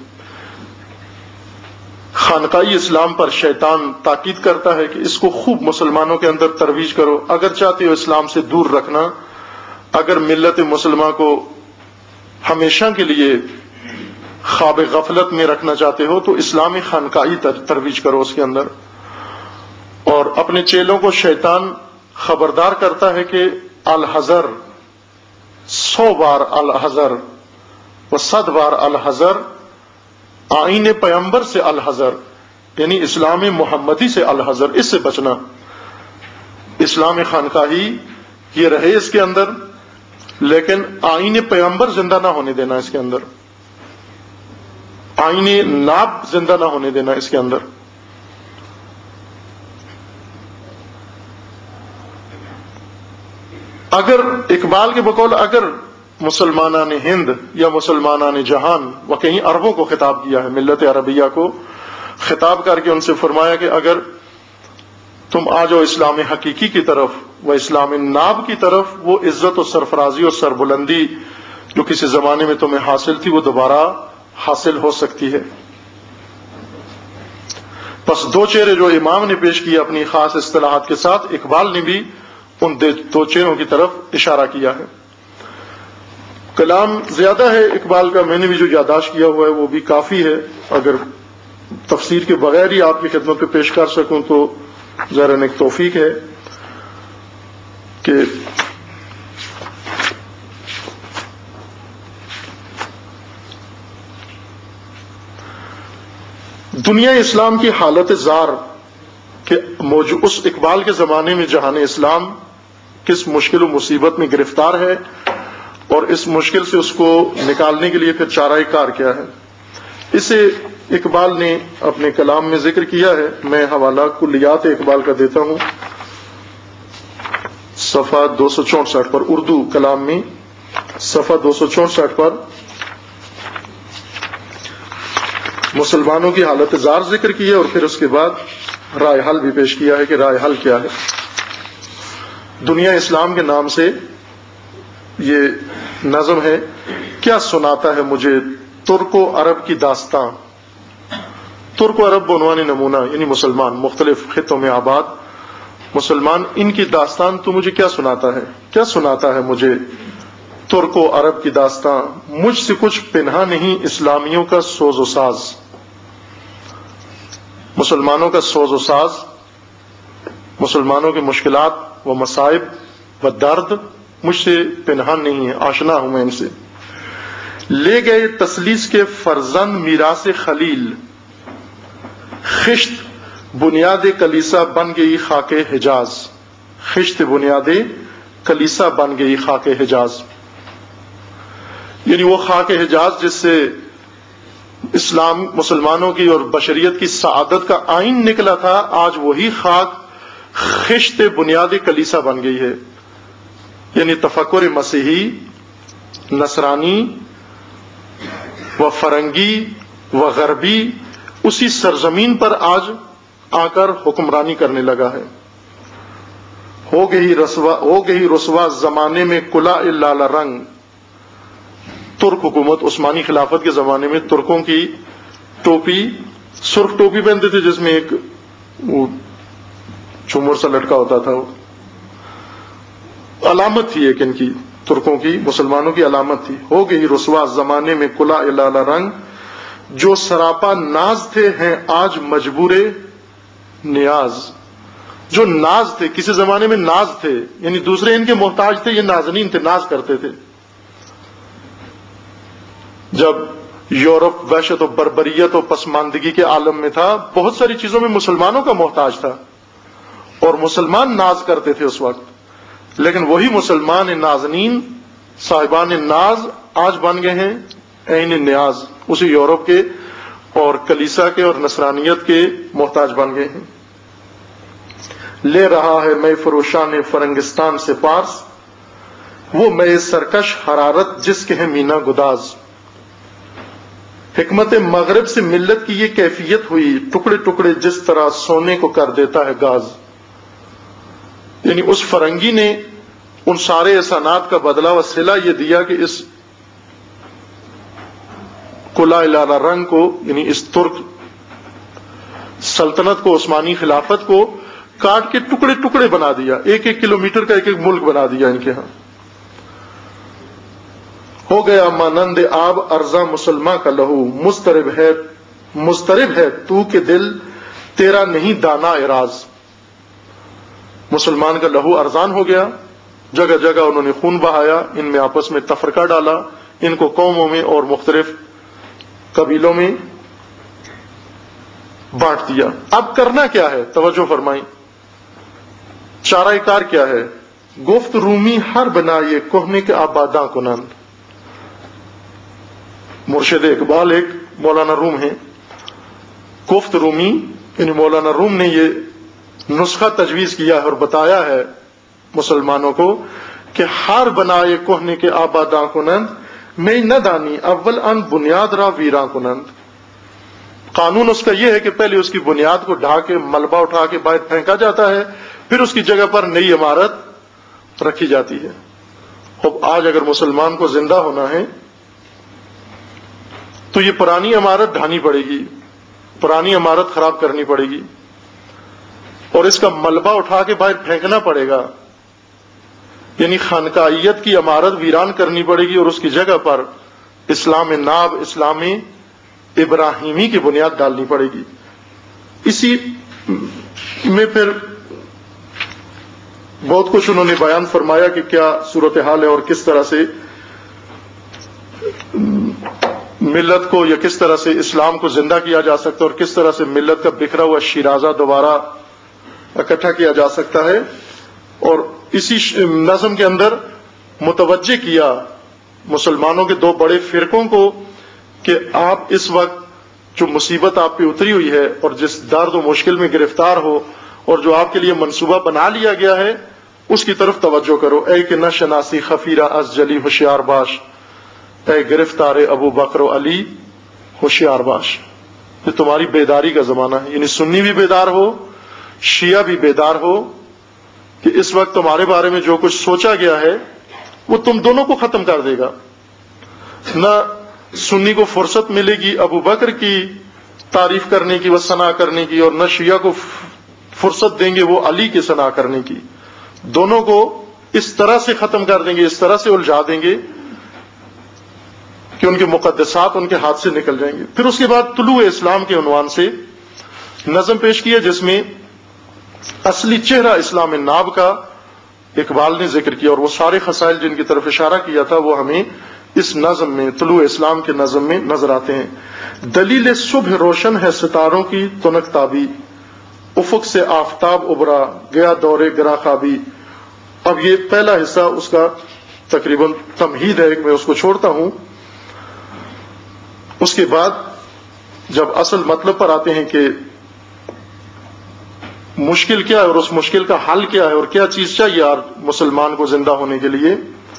خانقائی اسلام پر شیطان تاکید کرتا ہے کہ اس کو خوب مسلمانوں کے اندر ترویج کرو، اگر چاہتے ہو اسلام سے دور رکھنا، اگر ملت مسلمہ کو ہمیشہ کے لیے خواب غفلت میں رکھنا چاہتے ہو تو اسلامی خانقائی ترویج کرو اس کے اندر۔ اور اپنے چیلوں کو شیطان خبردار کرتا ہے کہ الحذر، 100 بار الحذر و 100 بار الحذر، آئین پیمبر سے الحذر، یعنی اسلام محمدی سے الحذر، اس سے بچنا۔ اسلام خانقاہی یہ رہے اس کے اندر، لیکن آئین پیمبر زندہ نہ ہونے دینا اس کے اندر، آئین ناب زندہ نہ ہونے دینا اس کے اندر۔ اگر اقبال کے بقول اگر مسلمانان ہند یا مسلمانان جہان، و کہیں عربوں کو خطاب کیا ہے، ملت عربیہ کو خطاب کر کے ان سے فرمایا کہ اگر تم آ جاؤ اسلام حقیقی کی طرف و اسلام ناب کی طرف، وہ عزت و سرفرازی اور سربلندی جو کسی زمانے میں تمہیں حاصل تھی وہ دوبارہ حاصل ہو سکتی ہے۔ پس دو چہرے جو امام نے پیش کیے اپنی خاص اصطلاحات کے ساتھ، اقبال نے بھی ان دو چہروں کی طرف اشارہ کیا ہے۔ کلام زیادہ ہے اقبال کا، میں نے بھی جو یادداشت کیا ہوا ہے وہ بھی کافی ہے، اگر تفسیر کے بغیر ہی آپ کی خدمت پہ پیش کر سکوں تو ذرا ایک توفیق ہے۔ کہ دنیا اسلام کی حالت زار کہ اس اقبال کے زمانے میں جہان اسلام کس مشکل و مصیبت میں گرفتار ہے اور اس مشکل سے اس کو نکالنے کے لیے پھر چارہ کار کیا ہے، اسے اقبال نے اپنے کلام میں ذکر کیا ہے. میں حوالہ کلیات اقبال کا دیتا ہوں، صفحہ 264 پر، اردو کلام میں صفحہ 264 پر مسلمانوں کی حالت زار ذکر کی ہے اور پھر اس کے بعد رائے حل بھی پیش کیا ہے کہ رائے حل کیا ہے. دنیا اسلام کے نام سے یہ نظم ہے. کیا سناتا ہے مجھے ترک و عرب کی داستان، ترک و عرب بعنوان نمونہ یعنی مسلمان مختلف خطوں میں آباد مسلمان، ان کی داستان تو مجھے کیا سناتا ہے، کیا سناتا ہے مجھے ترک و عرب کی داستان، مجھ سے کچھ پنہا نہیں اسلامیوں کا سوز و ساز. مسلمانوں کا سوز و ساز، مسلمانوں کی مشکلات و مصائب و درد مجھ سے پنہان نہیں ہے، آشنا ہوں میں ان سے. لے گئے تسلیس کے فرزند میراث خلیل، خشت بنیاد کلیسا بن گئی خاک حجاز، خشت بنیاد کلیسا بن گئی خاک حجاز. یعنی وہ خاک حجاز جس سے اسلام مسلمانوں کی اور بشریت کی سعادت کا آئین نکلا تھا، آج وہی خاک خشت بنیاد کلیسا بن گئی ہے. یعنی تفکر مسیحی، نصرانی و فرنگی و غربی اسی سرزمین پر آج آ کر حکمرانی کرنے لگا ہے. ہو گئی رسوا زمانے میں کلا لال رنگ. ترک حکومت عثمانی خلافت کے زمانے میں ترکوں کی ٹوپی، سرخ ٹوپی پہنتے تھے جس میں ایک جھومر سا لٹکا ہوتا تھا، علامت تھی ایک ان کی، ترکوں کی، مسلمانوں کی علامت تھی. ہو گئی رسوا زمانے میں کلا لال رنگ، جو سراپا ناز تھے ہیں آج مجبور نیاز. جو ناز تھے، کسی زمانے میں ناز تھے یعنی دوسرے ان کے محتاج تھے، یہ نازنین تھے، ناز کرتے تھے. جب یورپ وحشت و بربریت و پسماندگی کے عالم میں تھا، بہت ساری چیزوں میں مسلمانوں کا محتاج تھا اور مسلمان ناز کرتے تھے اس وقت. لیکن وہی مسلمان نازنین صاحبان ناز آج بن گئے ہیں عین نیاز، اسی یورپ کے اور کلیسا کے اور نصرانیت کے محتاج بن گئے ہیں. لے رہا ہے میں فروشان فرنگستان سے پارس، وہ میں سرکش حرارت جس کے ہیں مینا گداز. حکمت مغرب سے ملت کی یہ کیفیت ہوئی، ٹکڑے ٹکڑے جس طرح سونے کو کر دیتا ہے گاز. یعنی اس فرنگی نے ان سارے احسانات کا بدلہ و صلہ یہ دیا کہ اس کلا لالا رنگ کو، یعنی اس ترک سلطنت کو، عثمانی خلافت کو کاٹ کے ٹکڑے ٹکڑے بنا دیا، ایک ایک کلومیٹر کا ایک ایک ملک بنا دیا ان کے ہاں. ہو گیا مانند آب ارزاں مسلماں کا لہو، مضطرب ہے تو کہ دل تیرا نہیں دانا اراز. مسلمان کا لہو ارزان ہو گیا، جگہ جگہ انہوں نے خون بہایا، ان میں آپس میں تفرقہ ڈالا، ان کو قوموں میں اور مختلف قبیلوں میں بانٹ دیا. اب کرنا کیا ہے؟ توجہ فرمائیں، چارہ کار کیا ہے؟ گفت رومی ہر بنائے کوہنے کے آباداں کنند. مرشد اقبال ایک مولانا روم ہیں. گفت رومی یعنی مولانا روم نے یہ نسخہ تجویز کیا ہے اور بتایا ہے مسلمانوں کو کہ ہر بنائے کوہنے کے آباداں کنند، میں نہ دانی اول ان بنیاد را ویراں کنند. قانون اس کا یہ ہے کہ پہلے اس کی بنیاد کو ڈھا کے ملبہ اٹھا کے باہر پھینکا جاتا ہے، پھر اس کی جگہ پر نئی عمارت رکھی جاتی ہے. اب آج اگر مسلمان کو زندہ ہونا ہے تو یہ پرانی عمارت ڈھانی پڑے گی، پرانی عمارت خراب کرنی پڑے گی اور اس کا ملبہ اٹھا کے باہر پھینکنا پڑے گا. یعنی خانقاہیت کی عمارت ویران کرنی پڑے گی اور اس کی جگہ پر اسلام ناب، اسلام ابراہیمی کی بنیاد ڈالنی پڑے گی. اسی میں پھر بہت کچھ انہوں نے بیان فرمایا کہ کیا صورتحال ہے اور کس طرح سے ملت کو یا کس طرح سے اسلام کو زندہ کیا جا سکتا ہے اور کس طرح سے ملت کا بکھرا ہوا شیرازہ دوبارہ اکٹھا کیا جا سکتا ہے، اور اسی نظم کے اندر متوجہ کیا مسلمانوں کے دو بڑے فرقوں کو کہ آپ اس وقت جو مصیبت آپ پہ اتری ہوئی ہے اور جس درد و مشکل میں گرفتار ہو اور جو آپ کے لیے منصوبہ بنا لیا گیا ہے اس کی طرف توجہ کرو۔ اے کہ نہ شناسی خفیرہ از جلی ہوشیار باش، اے گرفتار ابو بکر و علی ہوشیار باش۔ یہ تمہاری بیداری کا زمانہ ہے، یعنی سنی بھی بیدار ہو، شیعہ بھی بیدار ہو کہ اس وقت تمہارے بارے میں جو کچھ سوچا گیا ہے وہ تم دونوں کو ختم کر دے گا۔ نہ سنی کو فرصت ملے گی ابو بکر کی تعریف کرنے کی و ثنا کرنے کی، اور نہ شیعہ کو فرصت دیں گے وہ علی کی ثنا کرنے کی۔ دونوں کو اس طرح سے ختم کر دیں گے، اس طرح سے الجھا دیں گے کہ ان کے مقدسات ان کے ہاتھ سے نکل جائیں گے۔ پھر اس کے بعد طلوع اسلام کے عنوان سے نظم پیش کیا جس میں اصلی چہرہ اسلام ناب کا اقبال نے ذکر کیا، اور وہ سارے خصائل جن کی طرف اشارہ کیا تھا وہ ہمیں اس نظم میں، طلوع اسلام کے نظم میں نظر آتے ہیں۔ دلیل صبح روشن ہے ستاروں کی تنک تابی، افق سے آفتاب ابھرا گیا دور گرا خوابی۔ اب یہ پہلا حصہ اس کا تقریباً تمہید ہے، میں اس کو چھوڑتا ہوں۔ اس کے بعد جب اصل مطلب پر آتے ہیں کہ مشکل کیا ہے اور اس مشکل کا حل کیا ہے اور کیا چیز چاہیے یار مسلمان کو زندہ ہونے کے لیے،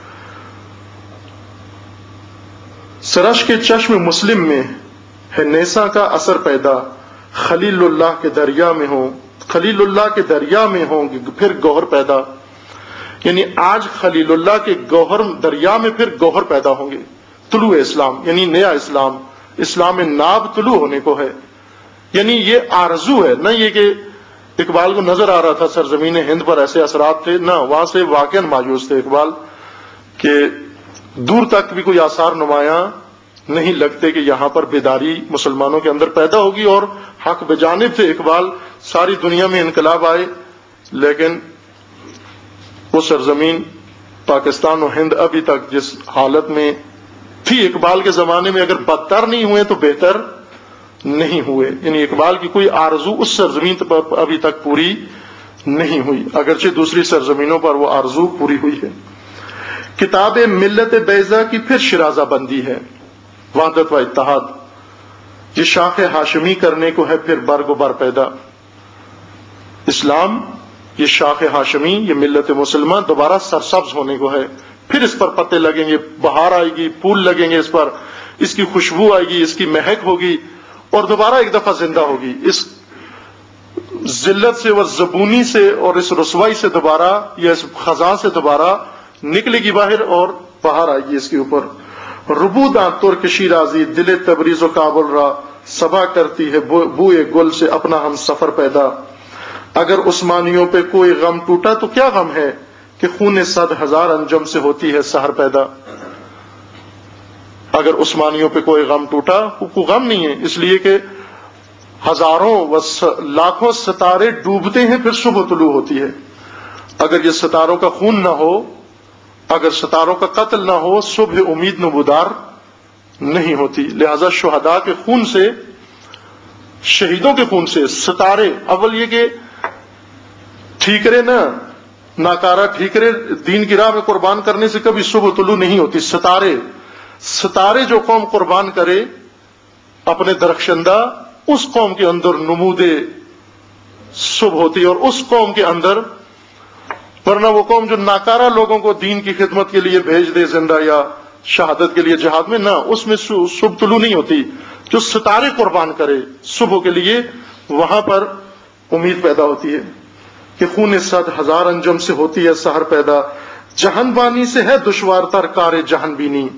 سرش کے چشم مسلم میں ہے نیسا کا اثر پیدا، خلیل اللہ کے دریا میں ہوں، خلیل اللہ کے دریا میں ہوں پھر گوہر پیدا۔ یعنی آج خلیل اللہ کے گوہر دریا میں پھر گوہر پیدا ہوں گے۔ طلوع اسلام یعنی نیا اسلام، اسلام ناب طلوع ہونے کو ہے، یعنی یہ آرزو ہے، نہ یہ کہ اقبال کو نظر آ رہا تھا سرزمین ہند پر ایسے اثرات تھے، نہ وہاں سے واقعا مایوس تھے اقبال کہ دور تک بھی کوئی آثار نمایاں نہیں لگتے کہ یہاں پر بیداری مسلمانوں کے اندر پیدا ہوگی، اور حق بجانب تھے اقبال، ساری دنیا میں انقلاب آئے، لیکن وہ سرزمین پاکستان و ہند ابھی تک جس حالت میں تھی اقبال کے زمانے میں، اگر بدتر نہیں ہوئے تو بہتر نہیں ہوئے۔ یعنی اقبال کی کوئی آرزو اس سرزمین پر ابھی تک پوری نہیں ہوئی، اگرچہ دوسری سرزمینوں پر وہ آرزو پوری ہوئی ہے۔ کتاب ملت بیضا کی پھر شرازہ بندی ہے، وحدت و اتحاد، یہ شاخ ہاشمی کرنے کو ہے پھر برگ و بر پیدا۔ اسلام یہ شاخ ہاشمی، یہ ملت مسلمان دوبارہ سرسبز ہونے کو ہے، پھر اس پر پتے لگیں گے، بہار آئے گی، پھول لگیں گے اس پر، اس کی خوشبو آئے گی، اس کی مہک ہوگی، اور دوبارہ ایک دفعہ زندہ ہوگی۔ اس ذلت سے اور زبونی سے اور اس رسوائی سے دوبارہ یا اس خزاں سے دوبارہ نکلے گی باہر، اور بہار آئے گی اس کے اوپر۔ ربوداں ترکشی رازی دل تبریز و کابل را، صبا کرتی ہے بوئے گل سے اپنا ہم سفر پیدا۔ اگر عثمانیوں پہ کوئی غم ٹوٹا تو کیا غم ہے کہ خون 100,000 انجم سے ہوتی ہے سحر پیدا۔ اگر عثمانیوں پہ کوئی غم ٹوٹا، کوئی غم نہیں ہے، اس لیے کہ ہزاروں و لاکھوں ستارے ڈوبتے ہیں پھر صبح طلوع ہوتی ہے۔ اگر یہ ستاروں کا خون نہ ہو، اگر ستاروں کا قتل نہ ہو، صبح امید نمودار نہیں ہوتی۔ لہذا شہداء کے خون سے، شہیدوں کے خون سے ستارے، اول یہ کہ ٹھیکرے نہ ناکارہ ٹھیکرے دین کی راہ میں قربان کرنے سے کبھی صبح طلوع نہیں ہوتی۔ ستارے جو قوم قربان کرے اپنے درخشندہ، اس قوم کے اندر نمود صبح ہوتی ہے، اور اس قوم کے اندر، ورنہ وہ قوم جو ناکارہ لوگوں کو دین کی خدمت کے لیے بھیج دے زندہ یا شہادت کے لیے جہاد میں، نہ اس میں صبح طلوع نہیں ہوتی۔ جو ستارے قربان کرے صبح کے لیے، وہاں پر امید پیدا ہوتی ہے کہ خون 100,000 انجم سے ہوتی ہے سحر پیدا۔ جہان بانی سے ہے دشوار تر کار جہان بینی۔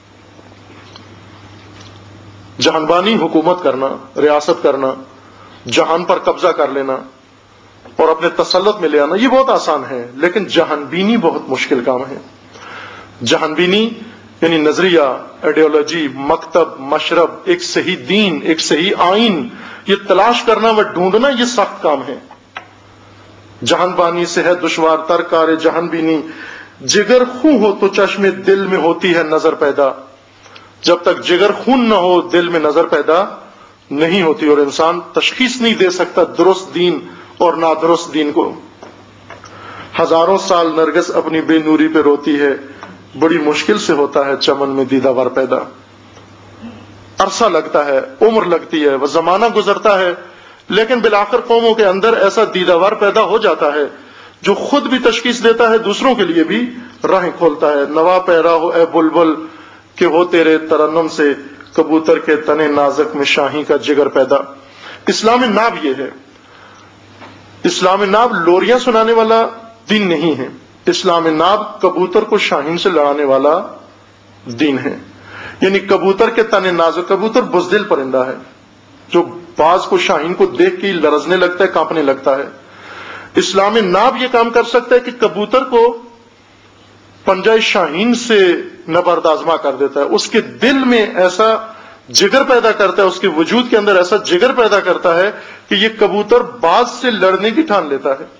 جہان بانی حکومت کرنا، ریاست کرنا، جہان پر قبضہ کر لینا اور اپنے تسلط میں لے آنا، یہ بہت آسان ہے، لیکن جہان بینی بہت مشکل کام ہے۔ جہان بینی یعنی نظریہ، آئیڈیالوجی، مکتب، مشرب، ایک صحیح دین، ایک صحیح آئین، یہ تلاش کرنا و ڈھونڈنا، یہ سخت کام ہے۔ جہان بانی سے ہے دشوار تر کار جہان بینی، جگر خون ہو تو چشم دل میں ہوتی ہے نظر پیدا. جب تک جگر خون نہ ہو دل میں نظر پیدا نہیں ہوتی، اور انسان تشخیص نہیں دے سکتا درست دین اور نادرست دین کو. ہزاروں سال نرگس اپنی بے نوری پہ روتی ہے، بڑی مشکل سے ہوتا ہے چمن میں دیدہ ور پیدا. عرصہ لگتا ہے، عمر لگتی ہے، وہ زمانہ گزرتا ہے، لیکن بالآخر قوموں کے اندر ایسا دیدہ ور پیدا ہو جاتا ہے جو خود بھی تشخیص دیتا ہے، دوسروں کے لیے بھی راہیں کھولتا ہے. نوا پیرا ہو اے بلبل کہ ہو تیرے ترنم سے، کبوتر کے تنے نازک میں شاہی کا جگر پیدا. اسلام ناب یہ ہے. اسلام ناب لوریاں سنانے والا دین نہیں ہے. اسلام ناب کبوتر کو شاہین سے لڑانے والا دین ہے. یعنی کبوتر کے تنے نازک، کبوتر بزدل پرندہ ہے جو باز کو شاہین کو دیکھ کے لرزنے لگتا ہے، کانپنے لگتا ہے. اسلام ناب یہ کام کر سکتا ہے کہ کبوتر کو پنجہ شاہین سے نبرد آزما کر دیتا ہے، اس کے دل میں ایسا جگر پیدا کرتا ہے، اس کے وجود کے اندر ایسا جگر پیدا کرتا ہے کہ یہ کبوتر باز سے لڑنے کی ٹھان لیتا ہے.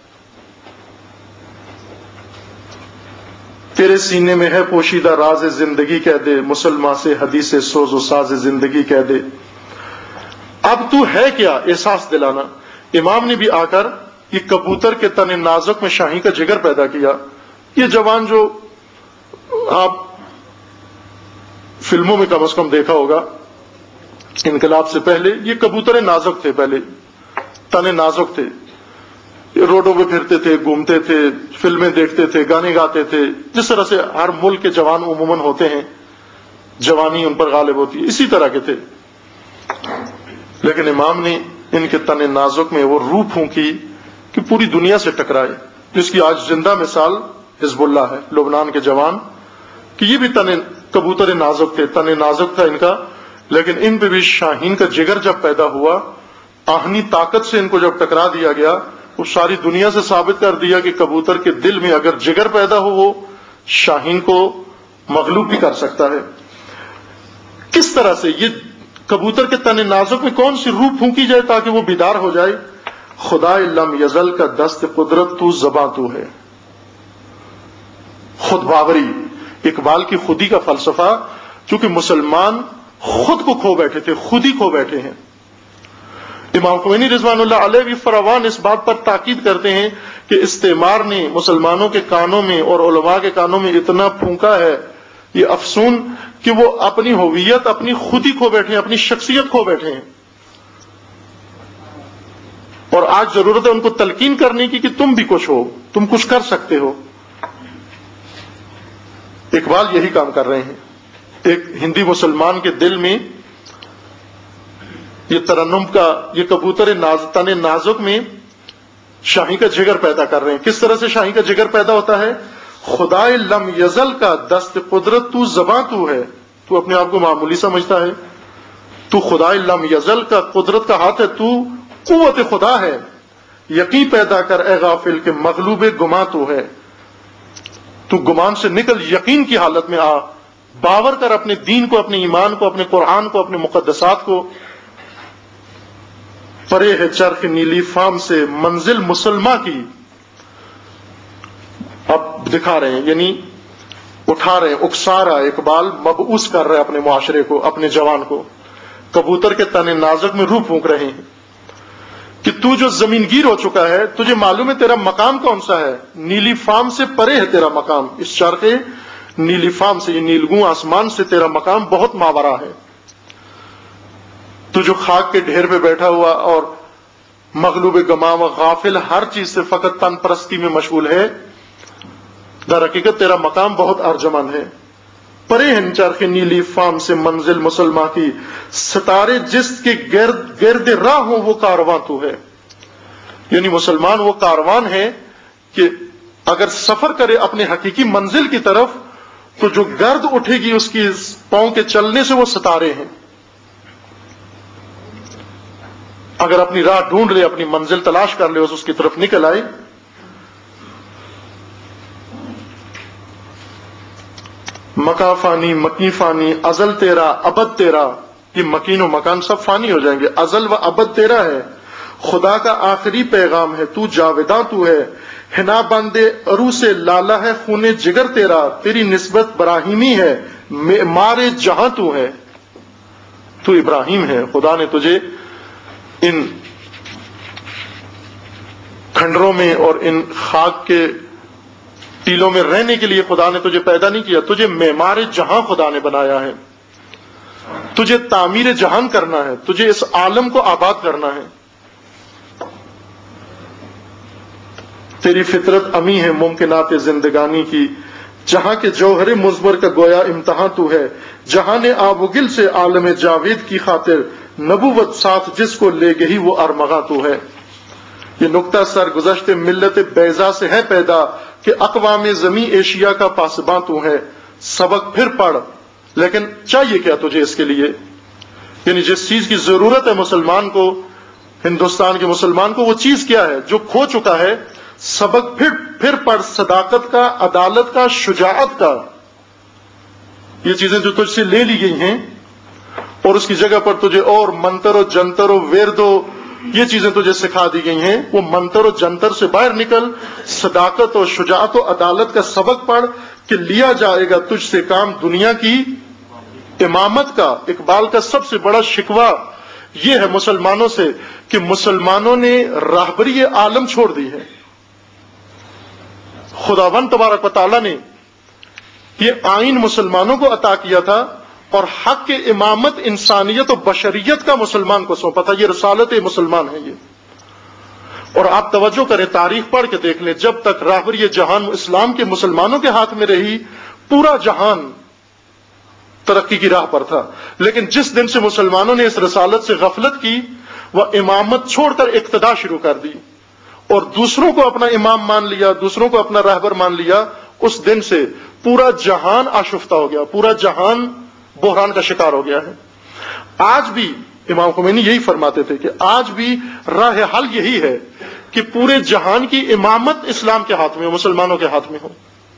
تیرے سینے میں ہے پوشیدہ راز زندگی کہہ دے، مسلمان سے حدیث سوز و ساز زندگی کہہ دے. اب تو ہے کیا احساس دلانا. امام نے بھی آ کر یہ کبوتر کے تن نازک میں شاہی کا جگر پیدا کیا. یہ جوان جو آپ فلموں میں کم از کم دیکھا ہوگا انقلاب سے پہلے، یہ کبوتر نازک تھے، پہلے تن نازک تھے، روڈوں پہ پھرتے تھے، گھومتے تھے، فلمیں دیکھتے تھے، گانے گاتے تھے، جس طرح سے ہر ملک کے جوان عموماً ہوتے ہیں، جوانی ان پر غالب ہوتی ہے، اسی طرح کے تھے. لیکن امام نے ان کے تن نازک میں وہ روح پھونکی کہ پوری دنیا سے ٹکرائے، جس کی آج زندہ مثال حزب اللہ ہے، لبنان کے جوان، کہ یہ بھی کبوتر نازک تھے، تن نازک تھا ان کا، لیکن ان پہ بھی شاہین کا جگر جب پیدا ہوا، آہنی طاقت سے ان کو جب ٹکرا دیا گیا، وہ ساری دنیا سے ثابت کر دیا کہ کبوتر کے دل میں اگر جگر پیدا ہو وہ شاہین کو مغلوب بھی کر سکتا ہے. کس طرح سے یہ کبوتر کے تن نازک میں کون سی روح پھونکی جائے تاکہ وہ بیدار ہو جائے؟ خدا لم یزل کا دست قدرت تو زباں تو ہے. خود باوری، اقبال کی خودی کا فلسفہ، چونکہ مسلمان خود کو کھو بیٹھے تھے، خود ہی کھو بیٹھے ہیں. امام خمینی رضوان اللہ علیہ بھی فراوان اس بات پر تاکید کرتے ہیں کہ استعمار نے مسلمانوں کے کانوں میں اور علماء کے کانوں میں اتنا پھونکا ہے یہ افسون کہ وہ اپنی ہویت، اپنی خودی کھو بیٹھے ہیں، اپنی شخصیت کھو بیٹھے ہیں. اور آج ضرورت ہے ان کو تلقین کرنے کی کہ تم بھی کچھ ہو، تم کچھ کر سکتے ہو. اقبال یہی کام کر رہے ہیں. ایک ہندی مسلمان کے دل میں یہ ترنم کا، یہ کبوتر تن نازک میں شاہی کا جگر پیدا کر رہے ہیں. کس طرح سے شاہی کا جگر پیدا ہوتا ہے؟ خدائے لم یزل کا دست قدرت تو زباں تو ہے. تو اپنے آپ کو معمولی سمجھتا ہے، تو خدائے لم یزل کا قدرت کا ہاتھ ہے، تو قوت خدا ہے. یقین پیدا کر اے غافل کہ مغلوب گماں تو ہے. تو گمان سے نکل، یقین کی حالت میں آ، باور کر اپنے دین کو، اپنے ایمان کو، اپنے قرآن کو، اپنے مقدسات کو. پرے ہے چرخ نیلی فام سے منزل مسلمہ کی. اب دکھا رہے ہیں، یعنی اٹھا رہے ہیں، اکسا رہا ہے اقبال، مبعوث کر رہے ہیں اپنے معاشرے کو، اپنے جوان کو. کبوتر کے تن نازک میں روح پھونک رہے ہیں کہ تو جو زمین گیر ہو چکا ہے، تجھے معلوم ہے تیرا مقام کون سا ہے. نیلی فام سے پرے ہے تیرا مقام. اس چرخ نیلی فام سے، یہ نیلگوں آسمان سے تیرا مقام بہت ماورا ہے. تو جو خاک کے ڈھیر پہ بیٹھا ہوا اور مغلوب گماں و غافل ہر چیز سے فقط تن پرستی میں مشغول ہے، در حقیقت تیرا مقام بہت ارجمند ہے. پرے ہیں چرخ نیلی فام سے منزل مسلمہ کی، ستارے جس کے گرد راہ ہوں وہ کارواں تو ہے. یعنی مسلمان وہ کاروان ہے کہ اگر سفر کرے اپنے حقیقی منزل کی طرف تو جو گرد اٹھے گی اس کی پاؤں کے چلنے سے وہ ستارے ہیں. اگر اپنی راہ ڈھونڈ لے، اپنی منزل تلاش کر لے، اس کی طرف نکل آئے. مکا فانی، مکی فانی، ازل تیرا ابد تیرا. یہ مکین و مکان سب فانی ہو جائیں گے، ازل و ابد تیرا ہے. خدا کا آخری پیغام ہے، تو جاویداں تو ہے، حنا باندے ارو سے لالا ہے خون جگر تیرا، تیری نسبت براہیمی ہے، معمار جہاں تو ہے، تو ابراہیم ہے۔ خدا نے تجھے ان کھنڈروں میں اور ان خاک کے ٹیلوں میں رہنے کے لیے خدا نے تجھے پیدا نہیں کیا، تجھے معمار جہاں خدا نے بنایا ہے، تجھے تعمیر جہان کرنا ہے، تجھے اس عالم کو آباد کرنا ہے۔ تیری فطرت امی ہے ممکنات زندگانی کی، جہاں کے جوہر مزمر کا گویا امتحان تو ہے، جہاں نے آب و گل سے عالم جاوید کی خاطر، نبوت ساتھ جس کو لے گئی وہ ارمغاں تو ہے۔ یہ نقطہ سر گزشت ملت بیضا سے ہے پیدا، کہ اقوام زمین ایشیا کا پاسباں تو ہے۔ سبق پھر پڑھ، لیکن چاہیے کیا تجھے اس کے لیے؟ یعنی جس چیز کی ضرورت ہے مسلمان کو، ہندوستان کے مسلمان کو، وہ چیز کیا ہے جو کھو چکا ہے؟ سبق پھر پڑھ، صداقت کا، عدالت کا، شجاعت کا۔ یہ چیزیں جو تجھ سے لے لی گئی ہیں اور اس کی جگہ پر تجھے اور منتر و جنتر و ویردو یہ چیزیں تجھے سکھا دی گئی ہیں، وہ منتر و جنتر سے باہر نکل، صداقت و شجاعت و عدالت کا سبق پڑھ کہ لیا جائے گا تجھ سے کام دنیا کی امامت کا۔ اقبال کا سب سے بڑا شکوہ یہ ہے مسلمانوں سے کہ مسلمانوں نے راہبری عالم چھوڑ دی ہے۔ خداوند تبارک و تعالیٰ نے یہ آئین مسلمانوں کو عطا کیا تھا اور حق کے امامت انسانیت و بشریت کا مسلمان کو سونپا تھا۔ یہ رسالت مسلمان ہے یہ۔ اور آپ توجہ کریں، تاریخ پڑھ کے دیکھ لیں، جب تک راہبری جہان اسلام کے مسلمانوں کے ہاتھ میں رہی، پورا جہان ترقی کی راہ پر تھا۔ لیکن جس دن سے مسلمانوں نے اس رسالت سے غفلت کی، وہ امامت چھوڑ کر اقتدا شروع کر دی اور دوسروں کو اپنا امام مان لیا، دوسروں کو اپنا راہبر مان لیا، اس دن سے پورا جہان آشفتہ ہو گیا، پورا جہان بحران کا شکار ہو گیا ہے۔ آج بھی امام خمینی یہی فرماتے تھے کہ آج بھی راہ حل یہی ہے کہ پورے جہان کی امامت اسلام کے ہاتھ میں ہو، مسلمانوں کے ہاتھ میں ہو،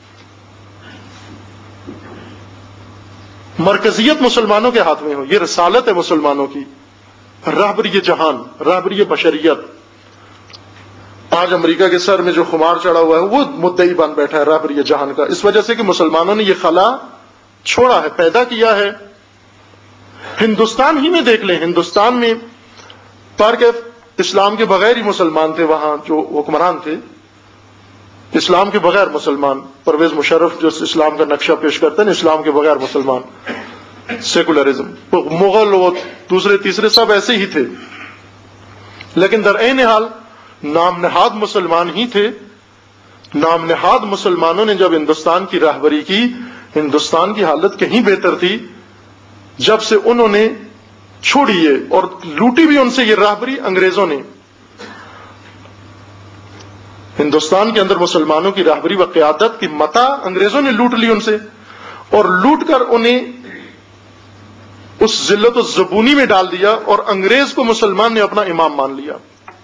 مرکزیت مسلمانوں کے ہاتھ میں ہو۔ یہ رسالت ہے مسلمانوں کی، راہبری جہان، راہبری بشریت۔ آج امریکہ کے سر میں جو خمار چڑھا ہوا ہے وہ مدعی بن بیٹھا ہے راہبری جہان کا، اس وجہ سے کہ مسلمانوں نے یہ خلا چھوڑا ہے، پیدا کیا ہے۔ ہندوستان ہی میں دیکھ لیں، ہندوستان میں تارک اسلام کے بغیر ہی مسلمان تھے، وہاں جو حکمران تھے اسلام کے بغیر مسلمان۔ پرویز مشرف جو اسلام کا نقشہ پیش کرتے ہیں، اسلام کے بغیر مسلمان، سیکولرزم۔ مغل اور دوسرے تیسرے سب ایسے ہی تھے، لیکن در عین حال نام نہاد مسلمان ہی تھے۔ نام نہاد مسلمانوں نے جب ہندوستان کی راہبری کی، ہندوستان کی حالت کہیں بہتر تھی۔ جب سے انہوں نے چھوڑی ہے اور لوٹی بھی ان سے یہ راہبری انگریزوں نے، ہندوستان کے اندر مسلمانوں کی راہبری و قیادت کی متا انگریزوں نے لوٹ لی ان سے، اور لوٹ کر انہیں اس ذلت و زبونی میں ڈال دیا اور انگریز کو مسلمان نے اپنا امام مان لیا۔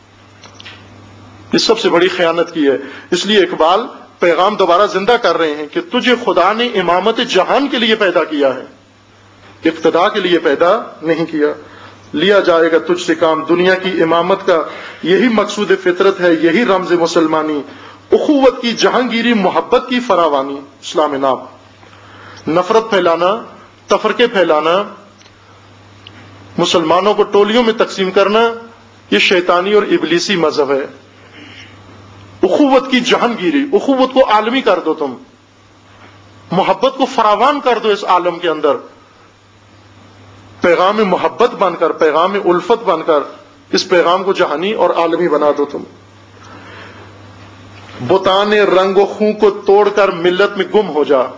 یہ سب سے بڑی خیانت کی ہے۔ اس لیے اقبال پیغام دوبارہ زندہ کر رہے ہیں کہ تجھے خدا نے امامت جہان کے لیے پیدا کیا ہے، اقتدا کے لیے پیدا نہیں کیا۔ لیا جائے گا تجھ سے کام دنیا کی امامت کا، یہی مقصود فطرت ہے، یہی رمز مسلمانی، اخوت کی جہانگیری، محبت کی فراوانی۔ اسلام نام نفرت پھیلانا، تفرقے پھیلانا، مسلمانوں کو ٹولیوں میں تقسیم کرنا، یہ شیطانی اور ابلیسی مذہب ہے۔ اخوت کی جہانگیری، اخوت کو عالمی کر دو، تم محبت کو فراوان کر دو اس عالم کے اندر، پیغام محبت بن کر، پیغام الفت بن کر اس پیغام کو جہانی اور عالمی بنا دو تم۔ بتان رنگ و خوں کو توڑ کر ملت میں گم ہو جا۔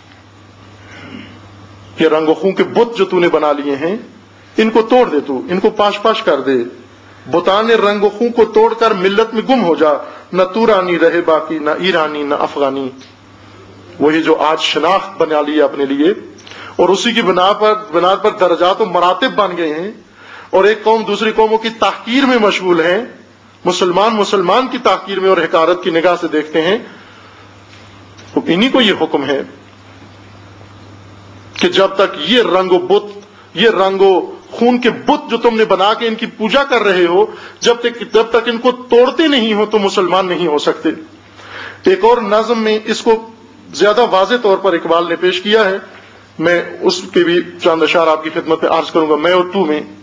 یہ رنگ و خوں کے بت جو تو نے بنا لیے ہیں، ان کو توڑ دے، تو ان کو پاش پاش کر دے۔ بتان رنگ و خوں کو توڑ کر ملت میں گم ہو جا، نہ تورانی رہے باقی، نہ ایرانی نہ افغانی۔ وہی جو آج شناخت بنا لی ہے اپنے لیے، اور اسی کی بنا پر درجات و مراتب بن گئے ہیں، اور ایک قوم دوسری قوموں کی تحقیر میں مشغول ہیں، مسلمان کی تحقیر میں اور حقارت کی نگاہ سے دیکھتے ہیں۔ تو انہی کو یہ حکم ہے کہ جب تک یہ رنگ و بت، یہ رنگ و خون کے بت جو تم نے بنا کے ان کی پوجا کر رہے ہو، جب تک ان کو توڑتے نہیں ہو تو مسلمان نہیں ہو سکتے۔ ایک اور نظم میں اس کو زیادہ واضح طور پر اقبال نے پیش کیا ہے، میں اس کے بھی چند اشعار آپ کی خدمت میں عرض کروں گا۔ میں اور تو میں